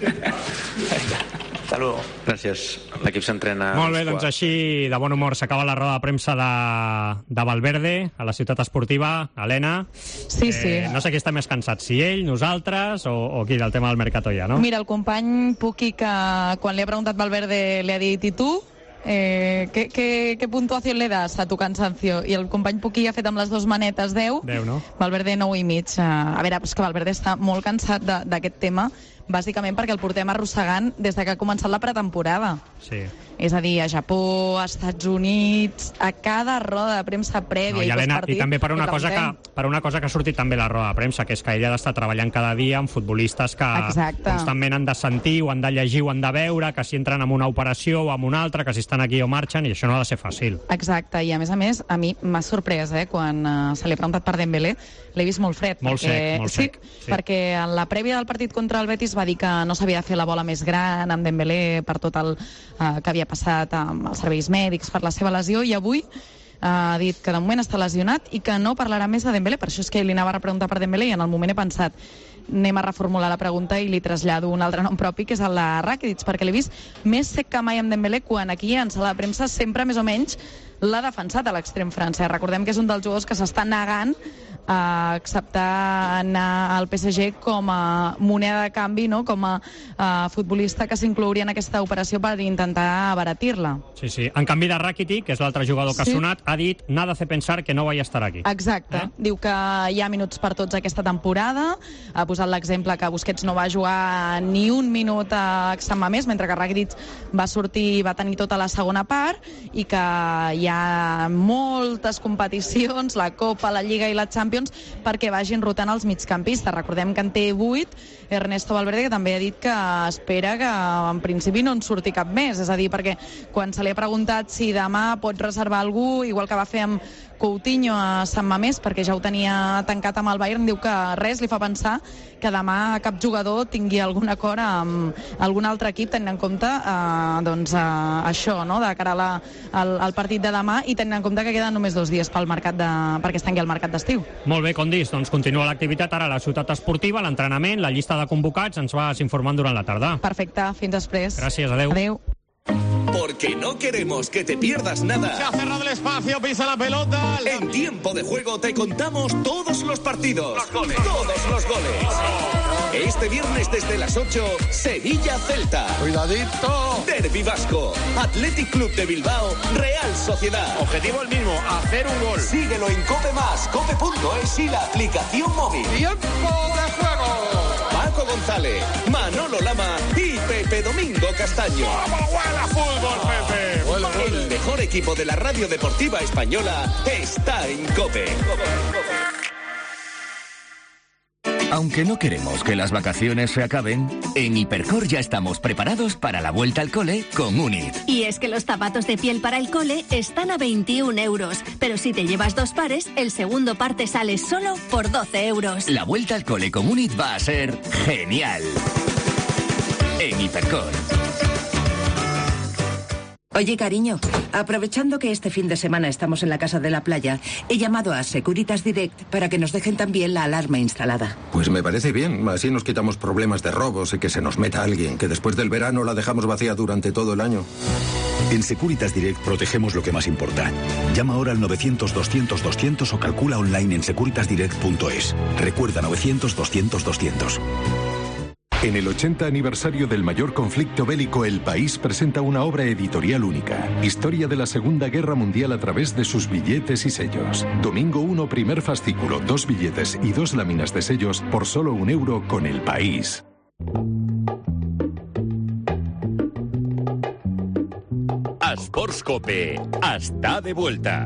Hasta luego.
Gràcies. L'equip s'entrena...
Molt bé, doncs així, de bon humor, s'acaba la roda de premsa de, de Valverde a la ciutat esportiva. Helena?
Sí, sí.
Eh, no sé qui està més cansat, si ell, nosaltres o, o qui, del tema del Mercato ja, no?
Mira, el company Puki, que quan li ha preguntat Valverde, le ha dit, i tu? Eh, ¿qué, qué, ¿Qué puntuación le das a tu cansancio? I el company Puki ha fet amb les dues manetes deu,
deu no?
Valverde nou i mig. A veure, és que Valverde està molt cansat d'aquest tema, bàsicament perquè el portem arrossegant des de que ha començat la pretemporada.
Sí.
És a dir, a Japó, a Estats Units, a cada roda de premsa prèvia
no, i,
i
Helena,
postpartit...
I també per una, cosa que, per una cosa que ha sortit també a la roda de premsa, que és que ella ha d'estar treballant cada dia amb futbolistes que
Exacte.
constantment han de sentir, o han de llegir, o han de veure, que si entren en una operació o en una altra, que si estan aquí o marxen, i això no ha de ser fàcil.
Exacte, i a més a més, a mi m'ha sorprès, eh, quan uh, se li ha preguntat per Dembélé, l'he vist molt fred.
Molt
perquè,
sec, molt
sí,
sec. Sí,
perquè en la prèvia del partit contra el Betis va dir que no s'havia de fer la bola més gran amb Dembélé per tot el uh, que havia passat amb els serveis mèdics per la seva lesió, i avui ha dit que de moment està lesionat i que no parlarà més de Dembélé. Per això és que li anava a repreguntar per Dembélé i en el moment he pensat, anem a reformular la pregunta i li trasllado un altre nom propi, que és el de Rakitic, perquè l'he vist més sec que mai amb Dembélé, quan aquí en sala de premsa sempre més o menys l'ha defensat a l'extrem francès. Recordem que és un dels jugadors que s'està negant a acceptar anar al P S G com a moneda de canvi, no? Com a, a futbolista que s'inclouria en aquesta operació per intentar abaratir-la.
Sí, sí. En canvi de Rakitic, que és l'altre jugador que sí. ha sonat, ha dit nada hace pensar que no vaya a estar aquí.
Exacte. Eh? Diu que hi ha minuts per tots aquesta temporada. Ha posat l'exemple que Busquets no va jugar ni un minut a Sant Mamés, mentre que Rakitic va sortir i va tenir tota la segona part, i que hi ha moltes competicions, la Copa, la Lliga i la Champions, perquè vagin rotant els migcampistes. Recordem que en té vuit, Ernesto Valverde, que també ha dit que espera que en principi no en surti cap més, és a dir, perquè quan se li ha preguntat si demà pot reservar algú, igual que va fer amb Coutinho a Sant Mamés, perquè ja ho tenia tancat amb el Bayern, diu que res li fa pensar que demà cap jugador tingui algun acord amb algun altre equip, tenint en compte eh, doncs, eh, això, no?, de cara a la, al, al partit de demà, i tenint en compte que queden només dos dies pel mercat de, perquè es tanqui el mercat d'estiu.
Molt bé, Condis, doncs continua l'activitat ara a la ciutat esportiva, l'entrenament, la llista de convocats, ens vas informant durant la tarda.
Perfecte, fins després.
Gràcies, adeu.
Adeu.
Porque no queremos que te pierdas nada.
Se ha cerrado el espacio, pisa la pelota. La...
En Tiempo de Juego te contamos todos los partidos.
Los goles.
Todos los goles. Este viernes desde las ocho, Sevilla-Celta.
Cuidadito.
Derbi Vasco. Athletic Club de Bilbao, Real Sociedad.
Objetivo el mismo, hacer un gol.
Síguelo en Cope Más, cope punto es y la aplicación móvil.
Tiempo de Juego.
Paco González, Manolo Lama y Pepe Domingo Castaño.
¡Vamos, huele fútbol, Pepe!
Huele, huele. El mejor equipo de la radio deportiva española está en COPE.
Aunque no queremos que las vacaciones se acaben, en Hipercor ya estamos preparados para la vuelta al cole con Unit.
Y es que los zapatos de piel para el cole están a veintiún euros, pero si te llevas dos pares, el segundo par te sale solo por doce euros.
La vuelta al cole con Unit va a ser genial. En Hipercor.
Oye, cariño, aprovechando que este fin de semana estamos en la casa de la playa, he llamado a Securitas Direct para que nos dejen también la alarma instalada.
Pues me parece bien, así nos quitamos problemas de robos y que se nos meta alguien, que después del verano la dejamos vacía durante todo el año.
En Securitas Direct protegemos lo que más importa. Llama ahora al novecientos doscientos doscientos o calcula online en securitas direct punto es. Recuerda novecientos doscientos doscientos.
En el ochenta aniversario del mayor conflicto bélico, El País presenta una obra editorial única. Historia de la Segunda Guerra Mundial a través de sus billetes y sellos. Domingo uno, primer fascículo, dos billetes y dos láminas de sellos por solo un euro con El País.
Esports Cope està de vuelta.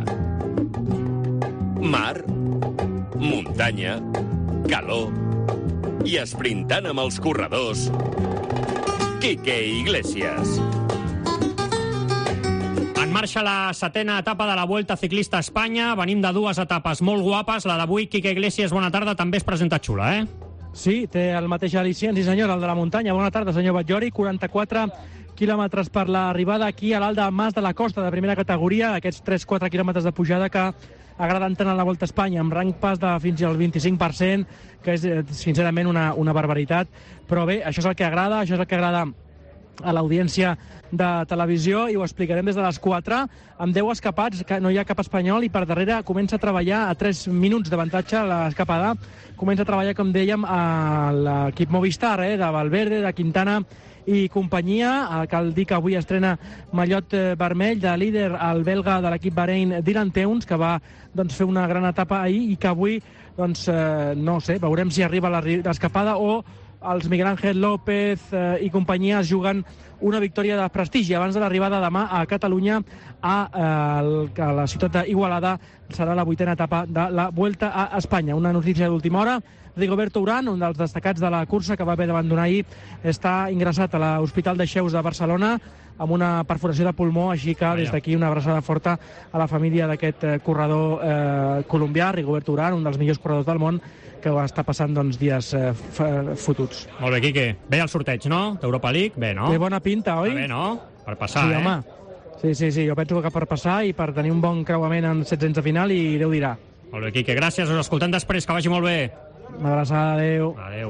Mar, muntanya, calor i esprintant amb els corredors, Quique Iglesias.
En marxa la setena etapa de la Vuelta Ciclista a Espanya. Venim de dues etapes molt guapes. La d'avui, Quique Iglesias, bona tarda, també es presenta xula, eh?
Sí, té el mateix al·licient, sí senyor, el de la muntanya. Bona tarda, senyor Batllori. quaranta-quatre quilòmetres per l'arribada aquí a l'Alt de Mas de la Costa, de primera categoria. Aquests tres quatre quilòmetres de pujada que agraden tant a la Volta a Espanya, amb rang pas de fins al vint-i-cinc per cent, que és sincerament una, una barbaritat. Però bé, això és el que agrada, això és el que agrada a l'audiència de televisió, i ho explicarem des de les quatre, amb deu escapats, que no hi ha cap espanyol, i per darrere comença a treballar a tres minuts d'avantatge l'escapada, comença a treballar, com dèiem, a l'equip Movistar, eh, de Valverde, de Quintana i companyia. Cal dir que avui estrena mallot vermell de líder el belga de l'equip Bahrein, Dylan Teuns, que va doncs, fer una gran etapa ahir i que avui, doncs, eh, no sé, veurem si arriba l'escapada o els Miguel Ángel López eh, i companyia es juguen una victòria de prestigi abans de l'arribada demà a Catalunya, a, eh, a la ciutat d'Igualada. Serà la vuitena etapa de la Vuelta a Espanya. Una notícia d'última hora: Rigoberto Urán, un dels destacats de la cursa que va haver d'abandonar ahir, està ingressat a l'Hospital de Xeus de Barcelona amb una perforació de pulmó, així que des d'aquí una abraçada forta a la família d'aquest corredor eh, colombià, Rigoberto Urán, un dels millors corredors del món, que ho està passant doncs, dies eh, fotuts.
Molt bé, Quique. Bé el sorteig, no? D'Europa League, bé, no?
Té bona pinta, oi?
Va bé, no? Per passar,
sí,
eh?
Home. Sí, sí, sí, jo penso que per passar i per tenir un bon creuament en setzents de final, i Déu dirà.
Molt bé, Quique, gràcies. Us escoltem després, que vagi molt bé.
Una abraçada, adéu.
Adéu.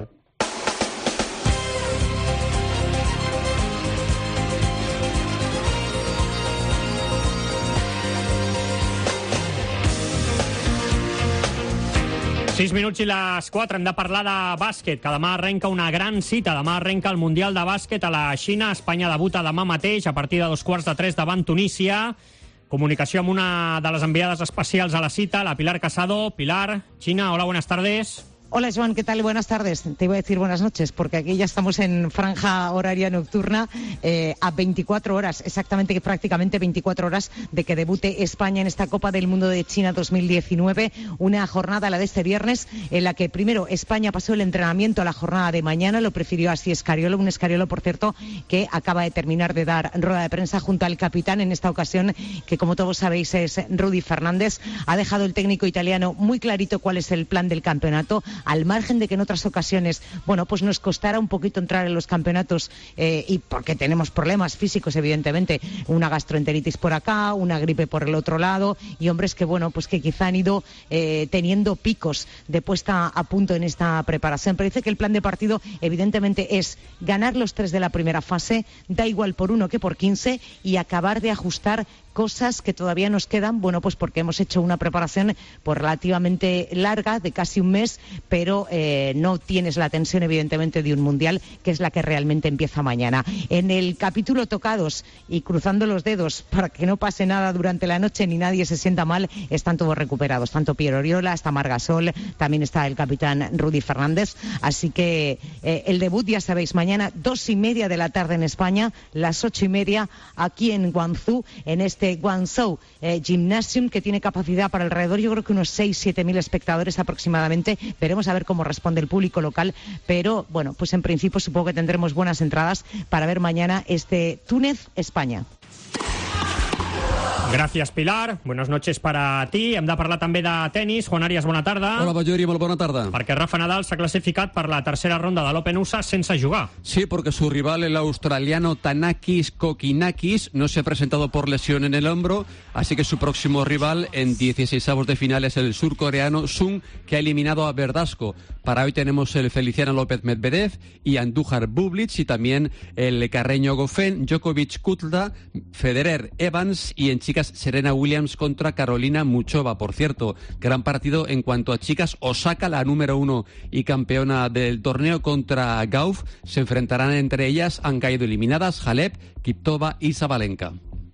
sis minuts i les quatre, hem de parlar de bàsquet, que demà arrenca una gran cita. Demà arrenca el Mundial de Bàsquet a la Xina. Espanya debuta demà mateix a partir de dos quarts de tres davant Tunísia. Comunicació amb una de les enviades especials a la cita, la Pilar Casado. Pilar, Xina, hola, buenas tardes.
Hola, Joan, ¿qué tal? Buenas tardes. Te iba a decir buenas noches, porque aquí ya estamos en franja horaria nocturna eh, a veinticuatro horas, exactamente, que prácticamente veinticuatro horas de que debute España en esta Copa del Mundo de China dos mil diecinueve. Una jornada, la de este viernes, en la que primero España pasó el entrenamiento a la jornada de mañana, lo prefirió así Escariolo, un Escariolo, por cierto, que acaba de terminar de dar rueda de prensa junto al capitán, en esta ocasión, que como todos sabéis es Rudy Fernández. Ha dejado el técnico italiano muy clarito cuál es el plan del campeonato, al margen de que en otras ocasiones, bueno, pues nos costará un poquito entrar en los campeonatos eh, y porque tenemos problemas físicos, evidentemente, una gastroenteritis por acá, una gripe por el otro lado, y hombres que, bueno, pues que quizá han ido eh, teniendo picos de puesta a punto en esta preparación. Pero dice que el plan de partido, evidentemente, es ganar los tres de la primera fase, da igual por uno que por quince, y acabar de ajustar cosas que todavía nos quedan, bueno, pues porque hemos hecho una preparación pues relativamente larga, de casi un mes, pero eh, no tienes la tensión, evidentemente, de un mundial, que es la que realmente empieza mañana. En el capítulo tocados y cruzando los dedos para que no pase nada durante la noche ni nadie se sienta mal, están todos recuperados, tanto Piero Oriola, está Margasol, también está el capitán Rudy Fernández, así que eh, el debut, ya sabéis, mañana dos y media de la tarde en España, las ocho y media aquí en Guangzhou, en este Guangzhou eh, Gymnasium, que tiene capacidad para alrededor, yo creo que unos seis siete mil espectadores aproximadamente. Veremos a ver cómo responde el público local, pero bueno, pues en principio supongo que tendremos buenas entradas para ver mañana este Túnez-España.
Gràcies, Pilar. Buenas noches para ti. Hem de parlar també de tenis. Juan Arias, bona tarda.
Hola, Ballori, molt bona tarda.
Perquè Rafa Nadal s'ha classificat per la tercera ronda de l'Open U S A sense jugar.
Sí, porque su rival, el australiano Thanakis Kokinakis, no se ha presentado por lesión en el hombro, así que su próximo rival en dieciseisavos de final es el surcoreano Sung, que ha eliminado a Verdasco. Para hoy tenemos el Feliciano López Medvedev y Andújar Bublik, y también el carreño Goffin, Djokovic Kutla, Federer Evans, y en chicas Serena Williams contra Carolina Muchova. Por cierto, gran partido en cuanto a chicas. Osaka, la número uno y campeona del torneo, contra Gauff. Se enfrentarán entre ellas. Han caído eliminadas Halep, Kiptova y Sabalenka.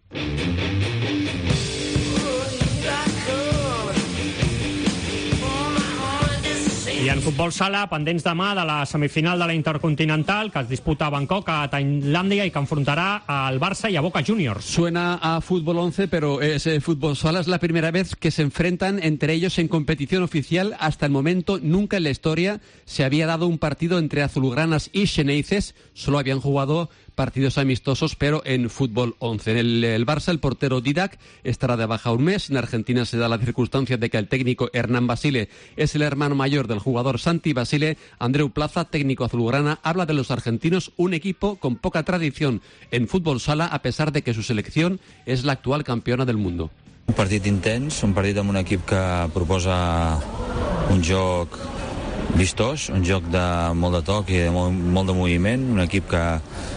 I en futbol sala, pendents demà de la semifinal de la Intercontinental, que es disputa a Bangkok, a Tailàndia, i que enfrontarà al Barça y a Boca Juniors.
Suena a fútbol once, pero ese fútbol sala es la primera vez que se enfrentan entre ellos en competición oficial. Hasta el momento, nunca en la historia se había dado un partido entre azulgranas y xeneices. Solo habían jugado partidos amistosos, pero en fútbol once. En el, el Barça, el portero Didac estará de baja un mes. En Argentina se da la circunstancia de que el técnico Hernán Basile es el hermano mayor del jugador Santi Basile. Andreu Plaza, técnico azulgrana, habla de los argentinos, un equipo con poca tradición en fútbol sala, a pesar de que su selección es la actual campeona del mundo.
Un partit intens, un partit amb un equip que proposa un joc vistós, un joc de molt de toc i de molt, molt de moviment, un equip que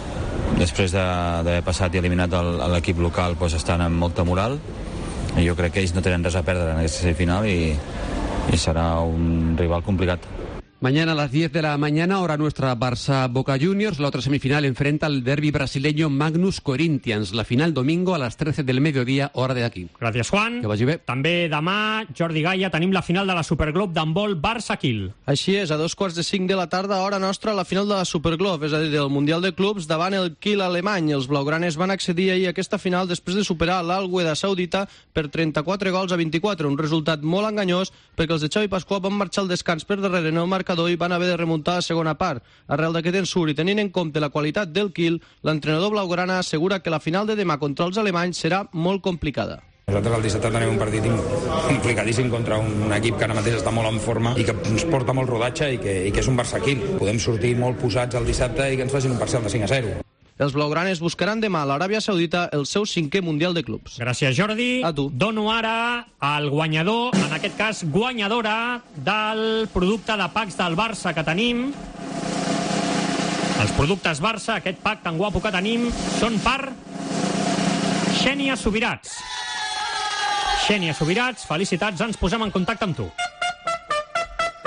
després d'haver passat i eliminat l'equip local doncs estan amb molta moral, i jo crec que ells no tenen res a perdre en aquesta semifinal i, i serà un rival complicat.
Mañana a las diez de la mañana, hora nuestra, Barça-Boca Juniors. La otra semifinal enfrenta al derbi brasileño Magnus Corinthians. La final domingo a las trece del mediodía, hora de aquí.
Gràcies, Juan.
Que vagi bé.
També demà, Jordi Gaia, tenim la final de la Superglobe d'handbol Barça-Kiel.
Així és, a dos quarts de cinc de la tarda, hora nostra, la final de la Superglobe, és a dir, del Mundial de Clubs davant el Kiel alemany. Els blaugranes van accedir ahir a aquesta final després de superar l'Al-Weda saudita per trenta-quatre gols a vint-i-quatre, un resultat molt enganyós perquè els de Xavi Pasqual van marxar al descans per darrere en el marcador i van haver de remuntar a segona part. Arrel d'aquest ensurt i tenint en compte la qualitat del Kiel, l'entrenador blaugrana assegura que la final de demà contra els alemanys serà molt complicada.
Nosaltres el dissabte tenim un partit complicadíssim contra un equip que ara mateix està molt en forma i que ens porta molt rodatge i que, i que és un Barça-Kiel. Podem sortir molt posats el dissabte i que ens facin un parcial de cinc a zero.
Els blaugranes buscaran demà a l'Aràbia Saudita el seu cinquè Mundial de Clubs.
Gràcies, Jordi.
A tu.
Dono ara al guanyador, en aquest cas guanyadora, del producte de packs del Barça que tenim. Els productes Barça, aquest pack tan guapo que tenim, són per Xènia Subirats. Xènia Subirats, felicitats, ens posem en contacte amb tu.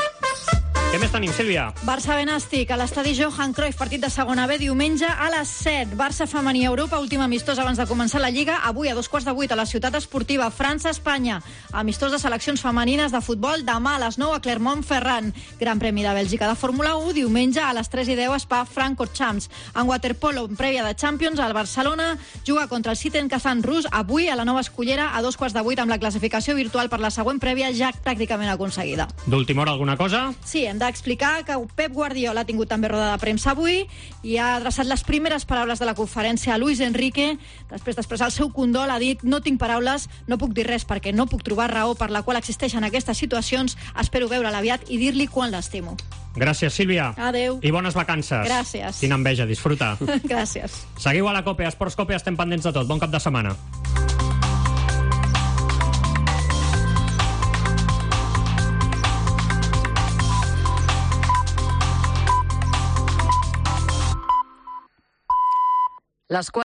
Què més tenim, Sílvia?
Barça Benàstic, a l'estadi Johan Cruyff, partit de segona B, diumenge a les set. Barça femení Europa, últim amistós abans de començar la Lliga. Avui a dos quarts de vuit a la ciutat esportiva França-Espanya. Amistós de seleccions femenines de futbol demà a les nou a Clermont-Ferrand. Gran Premi de Bèlgica de Fórmula u, diumenge a les tres i deu a Spa-Francorchamps. En waterpolo, en prèvia de Champions, el Barcelona juga contra el Siten Kazan rus avui a la nova Escullera a dos quarts de vuit amb la classificació virtual per la següent prèvia ja pràcticament aconseguida.
D'última hora, alguna cosa?
Sí, hem d'explicar que Pep Guardiola ha tingut també roda de premsa avui i ha adreçat les primeres paraules de la conferència a Luis Enrique. Després d'expressar el seu condol, ha dit: no tinc paraules, no puc dir res perquè no puc trobar raó per la qual existeixen aquestes situacions. Espero veure'l aviat i dir-li quan l'estimo.
Gràcies, Sílvia.
Adeu.
I bones vacances.
Gràcies.
Quina enveja, disfruta.
Gràcies.
Seguiu a la COPE, a Esports COPE, estem pendents de tot. Bon cap de setmana.
Les